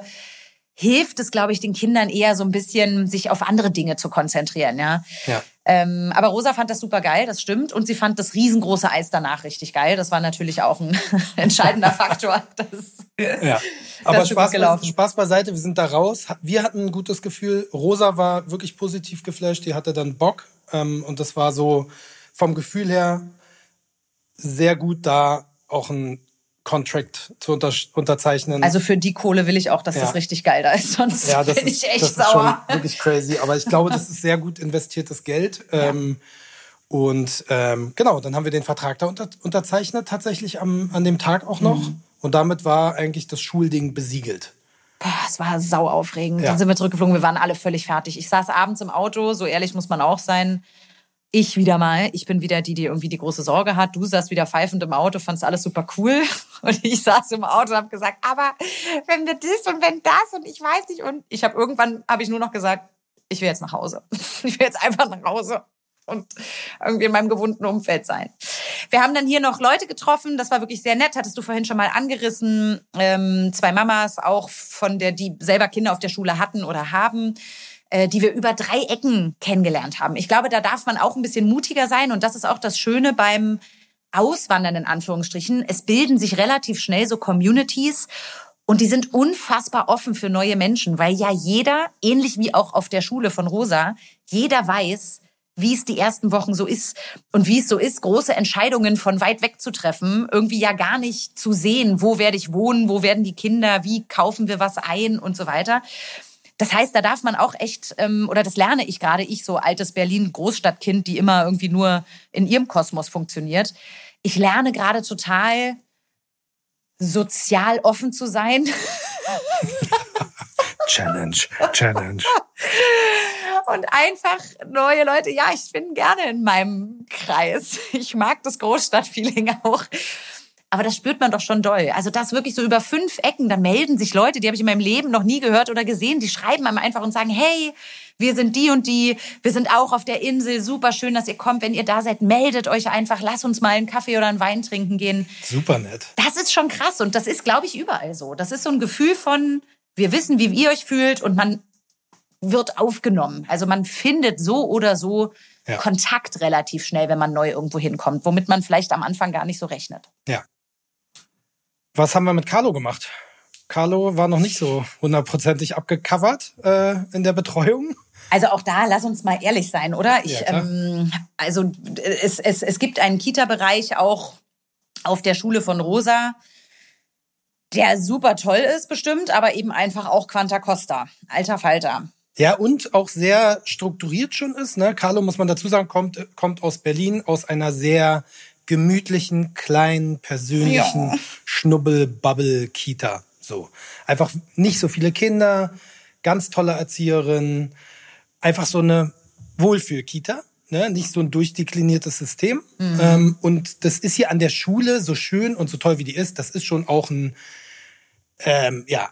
hilft es, glaube ich, den Kindern eher so ein bisschen, sich auf andere Dinge zu konzentrieren. Ja. Ja. Ähm, aber Rosa fand das super geil, das stimmt. Und sie fand das riesengroße Eis danach richtig geil. Das war natürlich auch ein entscheidender Faktor. Das, ja. Aber Spaß, Spaß beiseite, wir sind da raus. Wir hatten ein gutes Gefühl. Rosa war wirklich positiv geflasht, die hatte dann Bock. Ähm, und das war so vom Gefühl her sehr gut, da auch ein Contract zu unter, unterzeichnen. Also für die Kohle will ich auch, dass ja. das richtig geil da ist, sonst ja, bin ich ist, echt das sauer. Ist schon wirklich crazy, aber ich glaube, das ist sehr gut investiertes Geld. Ja. Ähm, und ähm, genau, dann haben wir den Vertrag da unter, unterzeichnet, tatsächlich am, an dem Tag auch noch. Mhm. Und damit war eigentlich das Schulding besiegelt. Boah, es war sau aufregend. Ja. Dann sind wir zurückgeflogen, wir waren alle völlig fertig. Ich saß abends im Auto, so ehrlich muss man auch sein. Ich wieder mal. Ich bin wieder die, die irgendwie die große Sorge hat. Du saßt wieder pfeifend im Auto, fandst alles super cool. Und ich saß im Auto und habe gesagt, aber wenn wir das und wenn das und ich weiß nicht. Und ich habe irgendwann, habe ich nur noch gesagt, ich will jetzt nach Hause. Ich will jetzt einfach nach Hause und irgendwie in meinem gewohnten Umfeld sein. Wir haben dann hier noch Leute getroffen. Das war wirklich sehr nett. Hattest du vorhin schon mal angerissen. Ähm, zwei Mamas, auch von der, die selber Kinder auf der Schule hatten oder haben, die wir über drei Ecken kennengelernt haben. Ich glaube, da darf man auch ein bisschen mutiger sein. Und das ist auch das Schöne beim Auswandern, in Anführungsstrichen. Es bilden sich relativ schnell so Communities. Und die sind unfassbar offen für neue Menschen. Weil ja jeder, ähnlich wie auch auf der Schule von Rosa, jeder weiß, wie es die ersten Wochen so ist. Und wie es so ist, große Entscheidungen von weit weg zu treffen. Irgendwie ja gar nicht zu sehen, wo werde ich wohnen, wo werden die Kinder, wie kaufen wir was ein und so weiter. Das heißt, da darf man auch echt, ähm, oder das lerne ich gerade, ich so altes Berlin-Großstadtkind, die immer irgendwie nur in ihrem Kosmos funktioniert. Ich lerne gerade total sozial offen zu sein. Challenge, Challenge. Und einfach neue Leute, ja, ich bin gerne in meinem Kreis. Ich mag das Großstadtfeeling auch. Aber das spürt man doch schon doll. Also das wirklich so über fünf Ecken, da melden sich Leute, die habe ich in meinem Leben noch nie gehört oder gesehen, die schreiben einem einfach und sagen, hey, wir sind die und die, wir sind auch auf der Insel, super schön, dass ihr kommt. Wenn ihr da seid, meldet euch einfach, lasst uns mal einen Kaffee oder einen Wein trinken gehen. Super nett. Das ist schon krass und das ist, glaube ich, überall so. Das ist so ein Gefühl von, wir wissen, wie ihr euch fühlt und man wird aufgenommen. Also man findet so oder so ja. Kontakt relativ schnell, wenn man neu irgendwo hinkommt, womit man vielleicht am Anfang gar nicht so rechnet. Ja. Was haben wir mit Carlo gemacht? Carlo war noch nicht so hundertprozentig abgecovert äh, in der Betreuung. Also auch da, lass uns mal ehrlich sein, oder? Ich, ja, ähm, also es, es, es gibt einen Kita-Bereich auch auf der Schule von Rosa, der super toll ist bestimmt, aber eben einfach auch Quanta Costa. Alter Falter. Ja, und auch sehr strukturiert schon ist. Ne? Carlo, muss man dazu sagen, kommt, kommt aus Berlin, aus einer sehr gemütlichen, kleinen, persönlichen ja. Schnubbel-Bubble-Kita. So. Einfach nicht so viele Kinder, ganz tolle Erzieherin, einfach so eine Wohlfühl-Kita, ne? Nicht so ein durchdekliniertes System. Mhm. Ähm, und das ist hier an der Schule, so schön und so toll wie die ist, das ist schon auch ein, ähm, ja,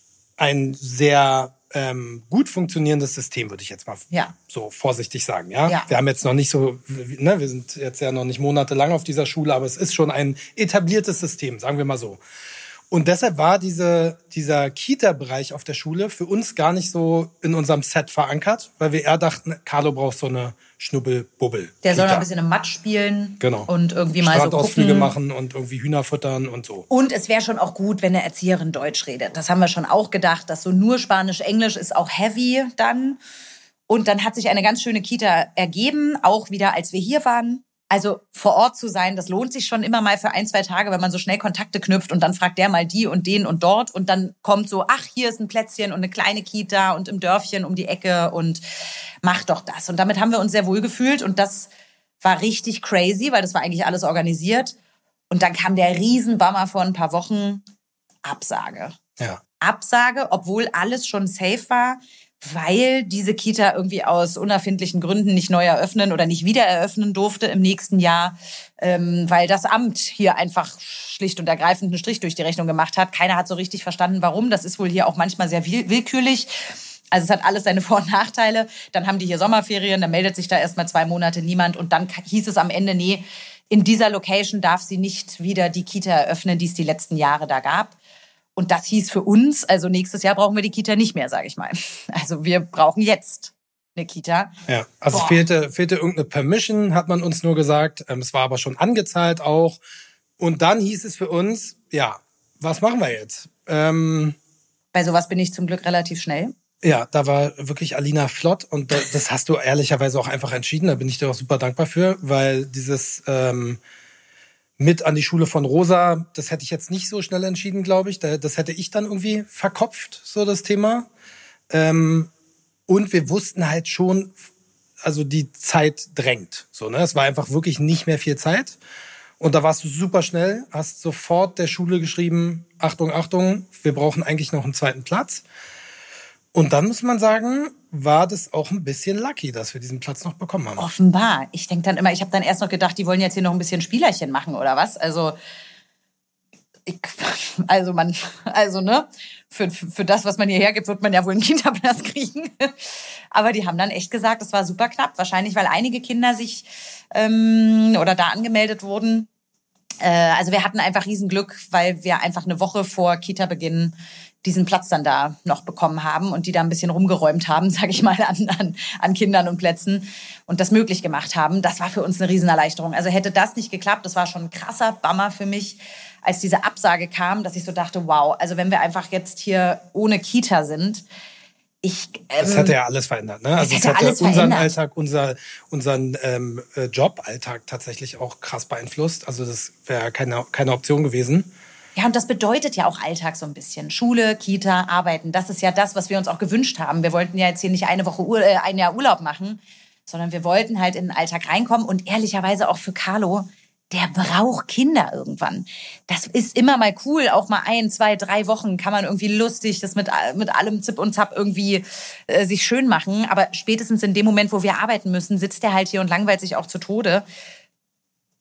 ein sehr ähm, gut funktionierendes System, würde ich jetzt mal ja. so vorsichtig sagen. Ja? ja, wir haben jetzt noch nicht so, ne, wir sind jetzt ja noch nicht monatelang auf dieser Schule, aber es ist schon ein etabliertes System, sagen wir mal so. Und deshalb war diese, dieser Kita-Bereich auf der Schule für uns gar nicht so in unserem Set verankert, weil wir eher dachten, Carlo braucht so eine Schnubbel-Bubbel. Der soll noch ein bisschen im Matsch spielen genau. und irgendwie mal so Strandausflüge gucken. machen und irgendwie Hühner füttern und so. Und es wäre schon auch gut, wenn eine Erzieherin Deutsch redet. Das haben wir schon auch gedacht, dass so nur Spanisch-Englisch ist auch heavy dann. Und dann hat sich eine ganz schöne Kita ergeben, auch wieder als wir hier waren. Also vor Ort zu sein, das lohnt sich schon immer mal für ein, zwei Tage, wenn man so schnell Kontakte knüpft und dann fragt der mal die und den und dort und dann kommt so, ach, hier ist ein Plätzchen und eine kleine Kita und im Dörfchen um die Ecke und mach doch das. Und damit haben wir uns sehr wohl gefühlt und das war richtig crazy, weil das war eigentlich alles organisiert. Und dann kam der Riesenbummer vor ein paar Wochen, Absage. Ja. Absage, obwohl alles schon safe war, weil diese Kita irgendwie aus unerfindlichen Gründen nicht neu eröffnen oder nicht wieder eröffnen durfte im nächsten Jahr, ähm, weil das Amt hier einfach schlicht und ergreifend einen Strich durch die Rechnung gemacht hat. Keiner hat so richtig verstanden, warum. Das ist wohl hier auch manchmal sehr willkürlich. Also es hat alles seine Vor- und Nachteile. Dann haben die hier Sommerferien, dann meldet sich da erstmal zwei Monate niemand und dann hieß es am Ende, nee, in dieser Location darf sie nicht wieder die Kita eröffnen, die es die letzten Jahre da gab. Und das hieß für uns, also nächstes Jahr brauchen wir die Kita nicht mehr, sage ich mal. Also wir brauchen jetzt eine Kita. Ja, also Boah. fehlte fehlte irgendeine Permission, hat man uns nur gesagt. Es war aber schon angezahlt auch. Und dann hieß es für uns, ja, was machen wir jetzt? Ähm, Bei sowas bin ich zum Glück relativ schnell. Ja, da war wirklich Alina flott und das hast du ehrlicherweise auch einfach entschieden. Da bin ich dir auch super dankbar für, weil dieses ähm, mit an die Schule von Rosa, das hätte ich jetzt nicht so schnell entschieden, glaube ich. Das hätte ich dann irgendwie verkopft, so das Thema. Ähm, und wir wussten halt schon, also die Zeit drängt. So, ne? Es war einfach wirklich nicht mehr viel Zeit. Und da warst du super schnell, hast sofort der Schule geschrieben, Achtung, Achtung, wir brauchen eigentlich noch einen zweiten Platz. Und dann muss man sagen, war das auch ein bisschen lucky, dass wir diesen Platz noch bekommen haben. Offenbar. Ich denke dann immer, ich habe dann erst noch gedacht, die wollen jetzt hier noch ein bisschen Spielerchen machen oder was. Also, ich, also man, also ne, für, für das, was man hierher gibt, wird man ja wohl einen Kinderplatz kriegen. Aber die haben dann echt gesagt, es war super knapp. Wahrscheinlich, weil einige Kinder sich ähm, oder da angemeldet wurden. Äh, also wir hatten einfach Riesenglück, weil wir einfach eine Woche vor Kita-Beginn diesen Platz dann da noch bekommen haben und die da ein bisschen rumgeräumt haben, sage ich mal, an, an, an Kindern und Plätzen und das möglich gemacht haben. Das war für uns eine Riesenerleichterung. Also hätte das nicht geklappt, das war schon ein krasser Bummer für mich, als diese Absage kam, dass ich so dachte, wow, also wenn wir einfach jetzt hier ohne Kita sind, ich... Ähm, das hätte ja alles verändert, ne? Also es hätte, hätte unseren verändert. Alltag, unser, unseren ähm, Joballtag tatsächlich auch krass beeinflusst. Also das wäre keine, keine Option gewesen. Ja, und das bedeutet ja auch Alltag so ein bisschen. Schule, Kita, Arbeiten. Das ist ja das, was wir uns auch gewünscht haben. Wir wollten ja jetzt hier nicht eine Woche, Ur- äh, ein Jahr Urlaub machen, sondern wir wollten halt in den Alltag reinkommen. Und ehrlicherweise auch für Carlo, der braucht Kinder irgendwann. Das ist immer mal cool. Auch mal ein, zwei, drei Wochen kann man irgendwie lustig das mit, mit allem Zip und Zap irgendwie äh, sich schön machen. Aber spätestens in dem Moment, wo wir arbeiten müssen, sitzt der halt hier und langweilt sich auch zu Tode.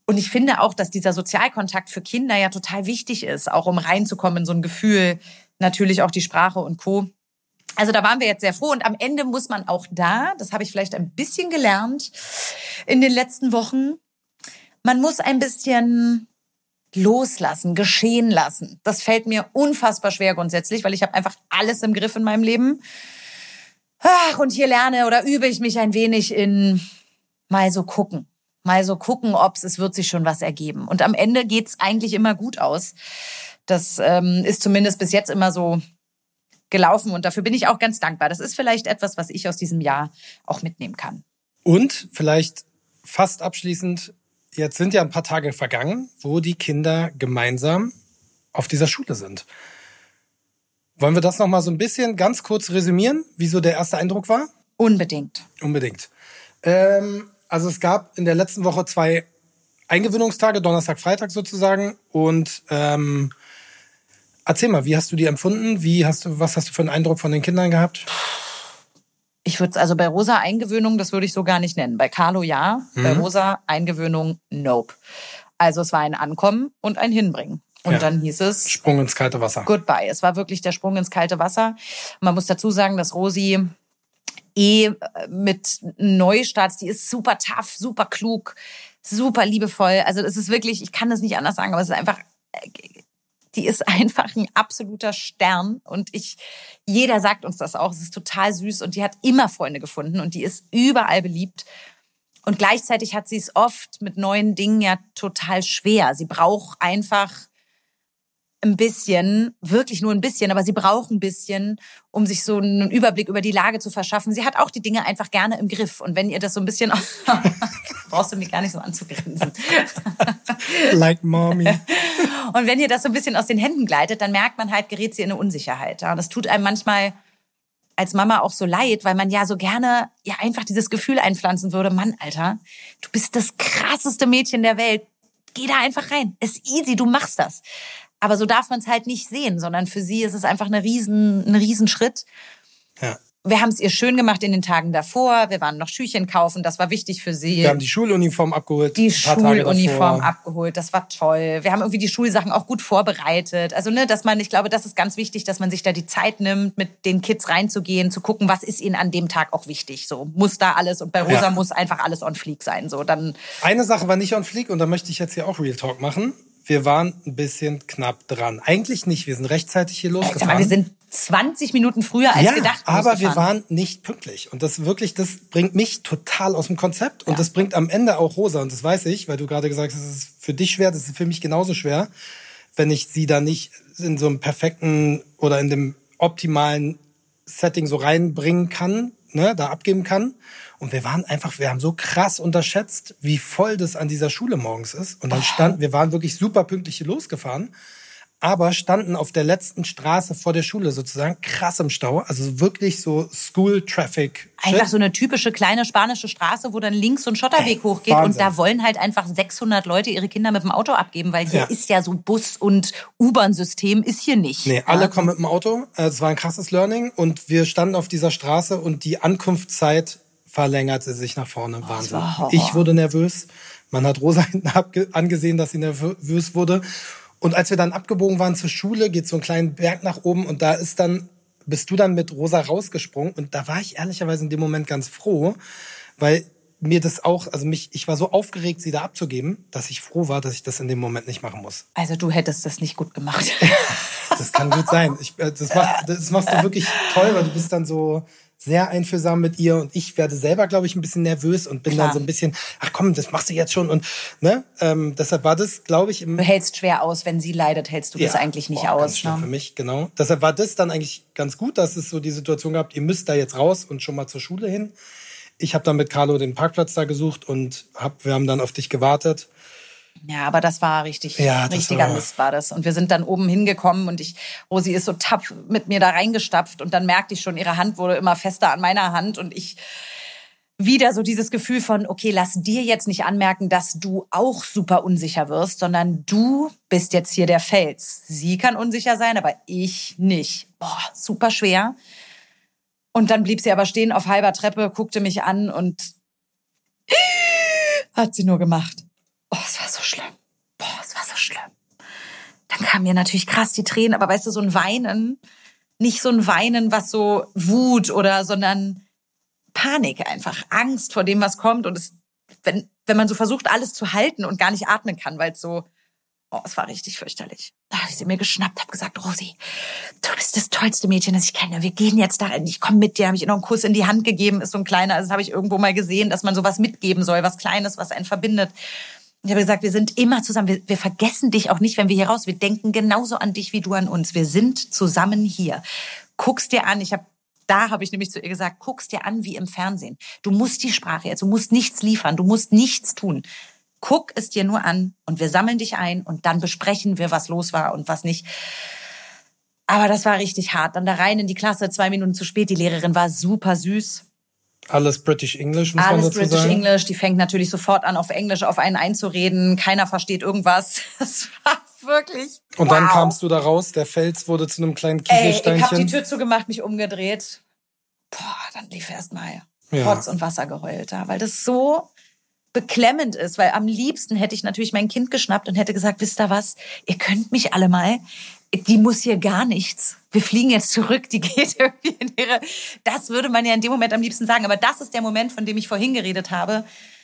Und ich finde auch, dass dieser Sozialkontakt für Kinder ja total wichtig ist, auch um reinzukommen in so ein Gefühl, natürlich auch die Sprache und Co. Also da waren wir jetzt sehr froh und am Ende muss man auch da, das habe ich vielleicht ein bisschen gelernt in den letzten Wochen, man muss ein bisschen loslassen, geschehen lassen. Das fällt mir unfassbar schwer grundsätzlich, weil ich habe einfach alles im Griff in meinem Leben. Ach, und hier lerne oder übe ich mich ein wenig in mal so gucken. Mal so gucken, ob es, es wird sich schon was ergeben. Und am Ende geht's eigentlich immer gut aus. Das ähm, ist zumindest bis jetzt immer so gelaufen und dafür bin ich auch ganz dankbar. Das ist vielleicht etwas, was ich aus diesem Jahr auch mitnehmen kann. Und vielleicht fast abschließend, jetzt sind ja ein paar Tage vergangen, wo die Kinder gemeinsam auf dieser Schule sind. Wollen wir das nochmal so ein bisschen ganz kurz resümieren, wie so der erste Eindruck war? Unbedingt. Unbedingt. Ähm, Also es gab in der letzten Woche zwei Eingewöhnungstage, Donnerstag, Freitag sozusagen. Und ähm, erzähl mal, wie hast du die empfunden? Wie hast du, was hast du für einen Eindruck von den Kindern gehabt? Ich würde es also bei Rosa Eingewöhnung, das würde ich so gar nicht nennen. Bei Carlo ja, mhm. Bei Rosa Eingewöhnung nope. Also es war ein Ankommen und ein Hinbringen. Und ja. Dann hieß es... Sprung ins kalte Wasser. Goodbye. Es war wirklich der Sprung ins kalte Wasser. Man muss dazu sagen, dass Rosi... eh mit Neustarts, die ist super tough, super klug, super liebevoll. Also es ist wirklich, ich kann das nicht anders sagen, aber es ist einfach, die ist einfach ein absoluter Stern und ich, jeder sagt uns das auch, es ist total süß und die hat immer Freunde gefunden und die ist überall beliebt. Und gleichzeitig hat sie es oft mit neuen Dingen ja total schwer. Sie braucht einfach ein bisschen, wirklich nur ein bisschen, aber sie braucht ein bisschen, um sich so einen Überblick über die Lage zu verschaffen. Sie hat auch die Dinge einfach gerne im Griff. Und wenn ihr das so ein bisschen... brauchst du mich gar nicht so anzugrinsen. Like mommy. Und wenn ihr das so ein bisschen aus den Händen gleitet, dann merkt man halt, gerät sie in eine Unsicherheit. Und das tut einem manchmal als Mama auch so leid, weil man ja so gerne ja einfach dieses Gefühl einpflanzen würde, Mann, Alter, du bist das krasseste Mädchen der Welt. Geh da einfach rein. Ist easy, du machst das. Aber so darf man es halt nicht sehen, sondern für sie ist es einfach eine riesen, ein Riesenschritt. Ja. Wir haben es ihr schön gemacht in den Tagen davor. Wir waren noch Schüchchen kaufen, das war wichtig für sie. Wir haben die Schuluniform abgeholt. Die Schuluniform abgeholt, das war toll. Wir haben irgendwie die Schulsachen auch gut vorbereitet. Also, ne, dass man, ich glaube, das ist ganz wichtig, dass man sich da die Zeit nimmt, mit den Kids reinzugehen, zu gucken, was ist ihnen an dem Tag auch wichtig. So, muss da alles, und bei Rosa ja. muss einfach alles on fleek sein. So, dann. Eine Sache war nicht on fleek und da möchte ich jetzt hier auch Real Talk machen. Wir waren ein bisschen knapp dran. Eigentlich nicht, wir sind rechtzeitig hier losgefahren. Aber wir sind zwanzig Minuten früher als ja, gedacht aber wir waren nicht pünktlich. Und das wirklich, das bringt mich total aus dem Konzept. Und ja. das bringt am Ende auch Rosa. Und das weiß ich, weil du gerade gesagt hast, es ist für dich schwer, das ist für mich genauso schwer, wenn ich sie da nicht in so einem perfekten oder in dem optimalen Setting so reinbringen kann, ne, da abgeben kann. Und wir waren einfach, wir haben so krass unterschätzt, wie voll das an dieser Schule morgens ist. Und dann standen, wir waren wirklich super pünktlich hier losgefahren, aber standen auf der letzten Straße vor der Schule sozusagen krass im Stau. Also wirklich so School-Traffic. Einfach so eine typische kleine spanische Straße, wo dann links so ein Schotterweg Ey, hochgeht. Wahnsinn. Und da wollen halt einfach sechshundert Leute ihre Kinder mit dem Auto abgeben, weil hier ja. ist ja so Bus- und U-Bahn-System ist hier nicht. Nee, alle ja. kommen mit dem Auto. Es war ein krasses Learning. Und wir standen auf dieser Straße und die Ankunftszeit verlängerte sich nach vorne. Oh, Wahnsinn. Ich wurde nervös. Man hat Rosa hinten angesehen, dass sie nervös wurde. Und als wir dann abgebogen waren zur Schule, geht so einen kleinen Berg nach oben und da ist dann, bist du dann mit Rosa rausgesprungen. Und da war ich ehrlicherweise in dem Moment ganz froh, weil mir das auch, also mich, ich war so aufgeregt, sie da abzugeben, dass ich froh war, dass ich das in dem Moment nicht machen muss. Also du hättest das nicht gut gemacht. Das kann gut sein. Ich, das, machst, das machst du wirklich toll, weil du bist dann so sehr einfühlsam mit ihr und ich werde selber, glaube ich, ein bisschen nervös und bin Klar. dann so ein bisschen, ach komm, das machst du jetzt schon und ne, ähm, deshalb war das, glaube ich, im du hältst schwer aus, wenn sie leidet, hältst du ja, das eigentlich nicht boah, aus. Ganz schlimm ne? für mich, genau. Deshalb war das dann eigentlich ganz gut, dass es so die Situation gab, ihr müsst da jetzt raus und schon mal zur Schule hin. Ich habe dann mit Carlo den Parkplatz da gesucht und hab, wir haben dann auf dich gewartet. Ja, aber das war richtig, ja, das richtiger war... Mist war das. Und wir sind dann oben hingekommen und ich, Rosi ist so tapf mit mir da reingestapft und dann merkte ich schon, ihre Hand wurde immer fester an meiner Hand und ich wieder so dieses Gefühl von, okay, lass dir jetzt nicht anmerken, dass du auch super unsicher wirst, sondern du bist jetzt hier der Fels. Sie kann unsicher sein, aber ich nicht. Boah, super schwer. Und dann blieb sie aber stehen auf halber Treppe, guckte mich an und hat sie nur gemacht. Oh, es war so schlimm. Boah, es war so schlimm. Dann kamen mir natürlich krass die Tränen, aber weißt du, so ein Weinen, nicht so ein Weinen, was so Wut oder, sondern Panik einfach, Angst vor dem, was kommt. Und es, wenn, wenn man so versucht, alles zu halten und gar nicht atmen kann, weil es so, oh, es war richtig fürchterlich. Da habe ich sie mir geschnappt, habe gesagt, Rosi, du bist das tollste Mädchen, das ich kenne. Wir gehen jetzt dahin, ich komme mit dir. Habe ich ihr noch einen Kuss in die Hand gegeben, ist so ein kleiner, also das habe ich irgendwo mal gesehen, dass man sowas mitgeben soll, was Kleines, was einen verbindet. Ich habe gesagt, wir sind immer zusammen. Wir, wir vergessen dich auch nicht, wenn wir hier raus. Wir denken genauso an dich wie du an uns. Wir sind zusammen hier. Guck's dir an. Ich habe, da habe ich nämlich zu ihr gesagt, guck's dir an wie im Fernsehen. Du musst die Sprache jetzt. Du musst nichts liefern. Du musst nichts tun. Guck es dir nur an und wir sammeln dich ein und dann besprechen wir, was los war und was nicht. Aber das war richtig hart. Dann da rein in die Klasse, zwei Minuten zu spät. Die Lehrerin war super süß. Alles British English, muss Alles man dazu British sagen. English, die fängt natürlich sofort an, auf Englisch auf einen einzureden. Keiner versteht irgendwas. Das war wirklich Und wow. Dann kamst du da raus, der Fels wurde zu einem kleinen Ey, Kieselsteinchen. ich habe die Tür zugemacht, mich umgedreht. Boah, dann lief erst mal ja. Rotz und Wasser geheult da, weil das so beklemmend ist. Weil am liebsten hätte ich natürlich mein Kind geschnappt und hätte gesagt, wisst ihr was, ihr könnt mich alle mal. Die muss hier gar nichts. Wir fliegen jetzt zurück, die geht irgendwie in ihre... Das würde man ja in dem Moment am liebsten sagen. Aber das ist der Moment, von dem ich vorhin geredet habe.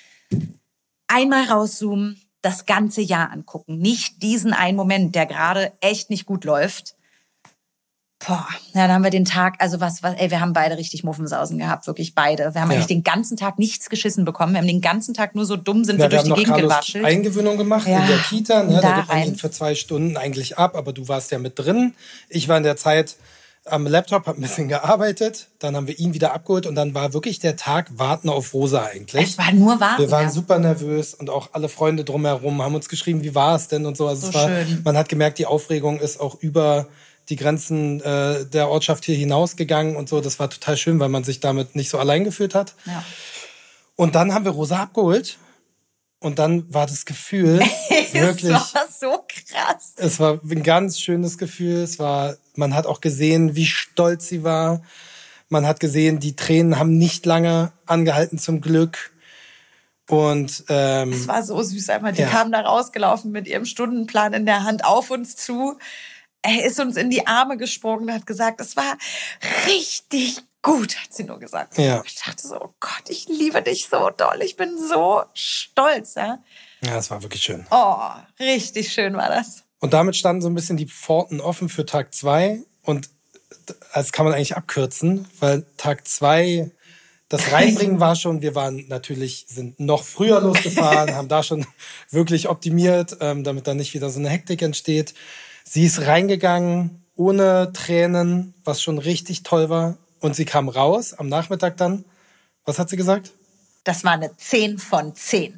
Einmal rauszoomen, das ganze Jahr angucken. Nicht diesen einen Moment, der gerade echt nicht gut läuft. Boah, ja, dann haben wir den Tag, also was, was, ey, wir haben beide richtig Muffensausen gehabt, wirklich beide. Wir haben ja. eigentlich den ganzen Tag nichts geschissen bekommen. Wir haben den ganzen Tag nur so dumm sind ja, wir durch die Gegend gewatschelt. Eingewöhnung gemacht ja. in der Kita, ne? Da, da gibt man ihn für zwei Stunden eigentlich ab, aber du warst ja mit drin. Ich war in der Zeit am Laptop, habe ein bisschen gearbeitet, dann haben wir ihn wieder abgeholt und dann war wirklich der Tag Warten auf Rosa eigentlich. Es war nur Warten. Wir waren ja. super nervös und auch alle Freunde drumherum haben uns geschrieben, wie war es denn und so. Also so es war, schön. Man hat gemerkt, die Aufregung ist auch über die Grenzen äh, der Ortschaft hier hinausgegangen und so. Das war total schön, weil man sich damit nicht so allein gefühlt hat. Ja. Und dann haben wir Rosa abgeholt. Und dann war das Gefühl wirklich... Es war so krass. Es war ein ganz schönes Gefühl. Es war, man hat auch gesehen, wie stolz sie war. Man hat gesehen, die Tränen haben nicht lange angehalten, zum Glück. Und ähm, es war so süß einmal. Die ja. kam da rausgelaufen mit ihrem Stundenplan in der Hand auf uns zu. Er ist uns in die Arme gesprungen und hat gesagt, es war richtig gut, hat sie nur gesagt. Ja. Ich dachte so, oh Gott, ich liebe dich so doll. Ich bin so stolz. Ja, ja, es war wirklich schön. Oh, richtig schön war das. Und damit standen so ein bisschen die Pforten offen für Tag zwei. Und das kann man eigentlich abkürzen, weil Tag zwei, das Reinbringen war schon, wir waren natürlich, sind noch früher losgefahren, haben da schon wirklich optimiert, damit da nicht wieder so eine Hektik entsteht. Sie ist reingegangen, ohne Tränen, was schon richtig toll war. Und sie kam raus am Nachmittag dann. Was hat sie gesagt? Das war eine zehn von zehn.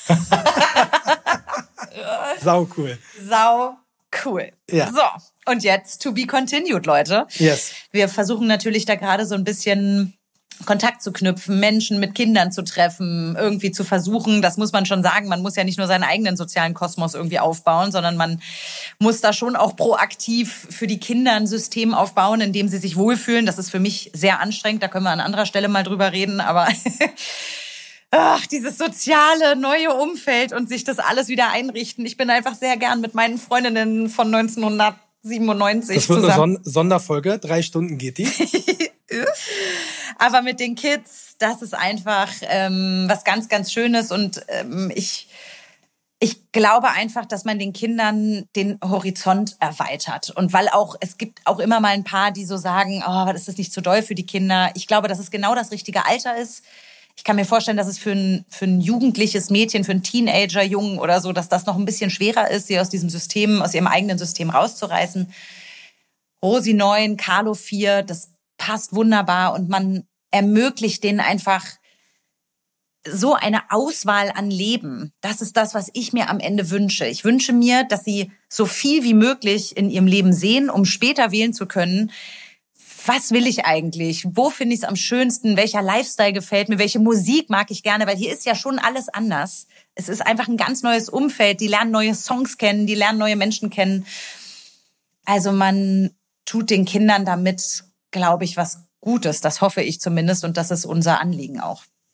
Sau cool. Sau cool. Ja. So, und jetzt to be continued, Leute. Yes. Wir versuchen natürlich da gerade so ein bisschen Kontakt zu knüpfen, Menschen mit Kindern zu treffen, irgendwie zu versuchen, das muss man schon sagen, man muss ja nicht nur seinen eigenen sozialen Kosmos irgendwie aufbauen, sondern man muss da schon auch proaktiv für die Kinder ein System aufbauen, in dem sie sich wohlfühlen. Das ist für mich sehr anstrengend, da können wir an anderer Stelle mal drüber reden, aber ach, dieses soziale neue Umfeld und sich das alles wieder einrichten. Ich bin einfach sehr gern mit meinen Freundinnen von neunzehnhundertsiebenundneunzig das wird zusammen. Eine Son- Sonderfolge, drei Stunden geht die. Aber mit den Kids, das ist einfach ähm, was ganz, ganz Schönes. Und ähm, ich, ich glaube einfach, dass man den Kindern den Horizont erweitert. Und weil auch, es gibt auch immer mal ein paar, die so sagen, oh, aber das ist nicht zu doll für die Kinder. Ich glaube, dass es genau das richtige Alter ist. Ich kann mir vorstellen, dass es für ein, für ein jugendliches Mädchen, für einen Teenager, Jungen oder so, dass das noch ein bisschen schwerer ist, sie aus diesem System, aus ihrem eigenen System rauszureißen. Rosi neun, Carlo vier, das passt wunderbar und man ermöglicht denen einfach so eine Auswahl an Leben. Das ist das, was ich mir am Ende wünsche. Ich wünsche mir, dass sie so viel wie möglich in ihrem Leben sehen, um später wählen zu können, was will ich eigentlich? Wo finde ich es am schönsten? Welcher Lifestyle gefällt mir? Welche Musik mag ich gerne? Weil hier ist ja schon alles anders. Es ist einfach ein ganz neues Umfeld. Die lernen neue Songs kennen, die lernen neue Menschen kennen. Also man tut den Kindern damit, glaube ich, was Gutes. Das hoffe ich zumindest und das ist unser Anliegen auch.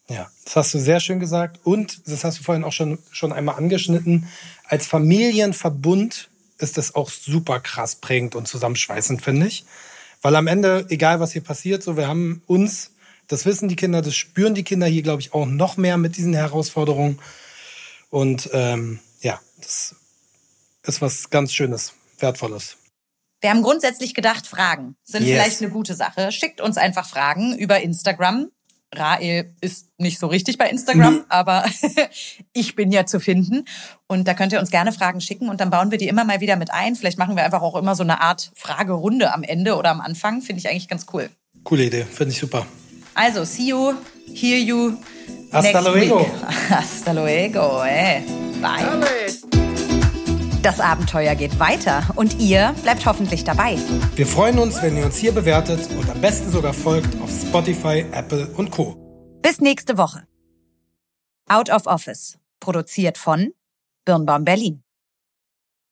Ja, das hast du sehr schön gesagt. Und das hast du vorhin auch schon, schon einmal angeschnitten. Als Familienverbund ist das auch super krass prägend und zusammenschweißend, finde ich. Weil am Ende, egal was hier passiert, so wir haben uns, das wissen die Kinder, das spüren die Kinder hier, glaube ich, auch noch mehr mit diesen Herausforderungen. Und ähm, ja, das ist was ganz Schönes, Wertvolles. Wir haben grundsätzlich gedacht, Fragen sind yes. vielleicht eine gute Sache. Schickt uns einfach Fragen über Instagram. Rael ist nicht so richtig bei Instagram, mhm. aber ich bin ja zu finden. Und da könnt ihr uns gerne Fragen schicken und dann bauen wir die immer mal wieder mit ein. Vielleicht machen wir einfach auch immer so eine Art Fragerunde am Ende oder am Anfang. Finde ich eigentlich ganz cool. Coole Idee, finde ich super. Also, see you, hear you Hasta next luego. week. Hasta luego, eh. Bye. Das Abenteuer geht weiter und ihr bleibt hoffentlich dabei. Wir freuen uns, wenn ihr uns hier bewertet und am besten sogar folgt auf Spotify, Apple und Co. Bis nächste Woche. Out of Office. Produziert von Birnbaum Berlin.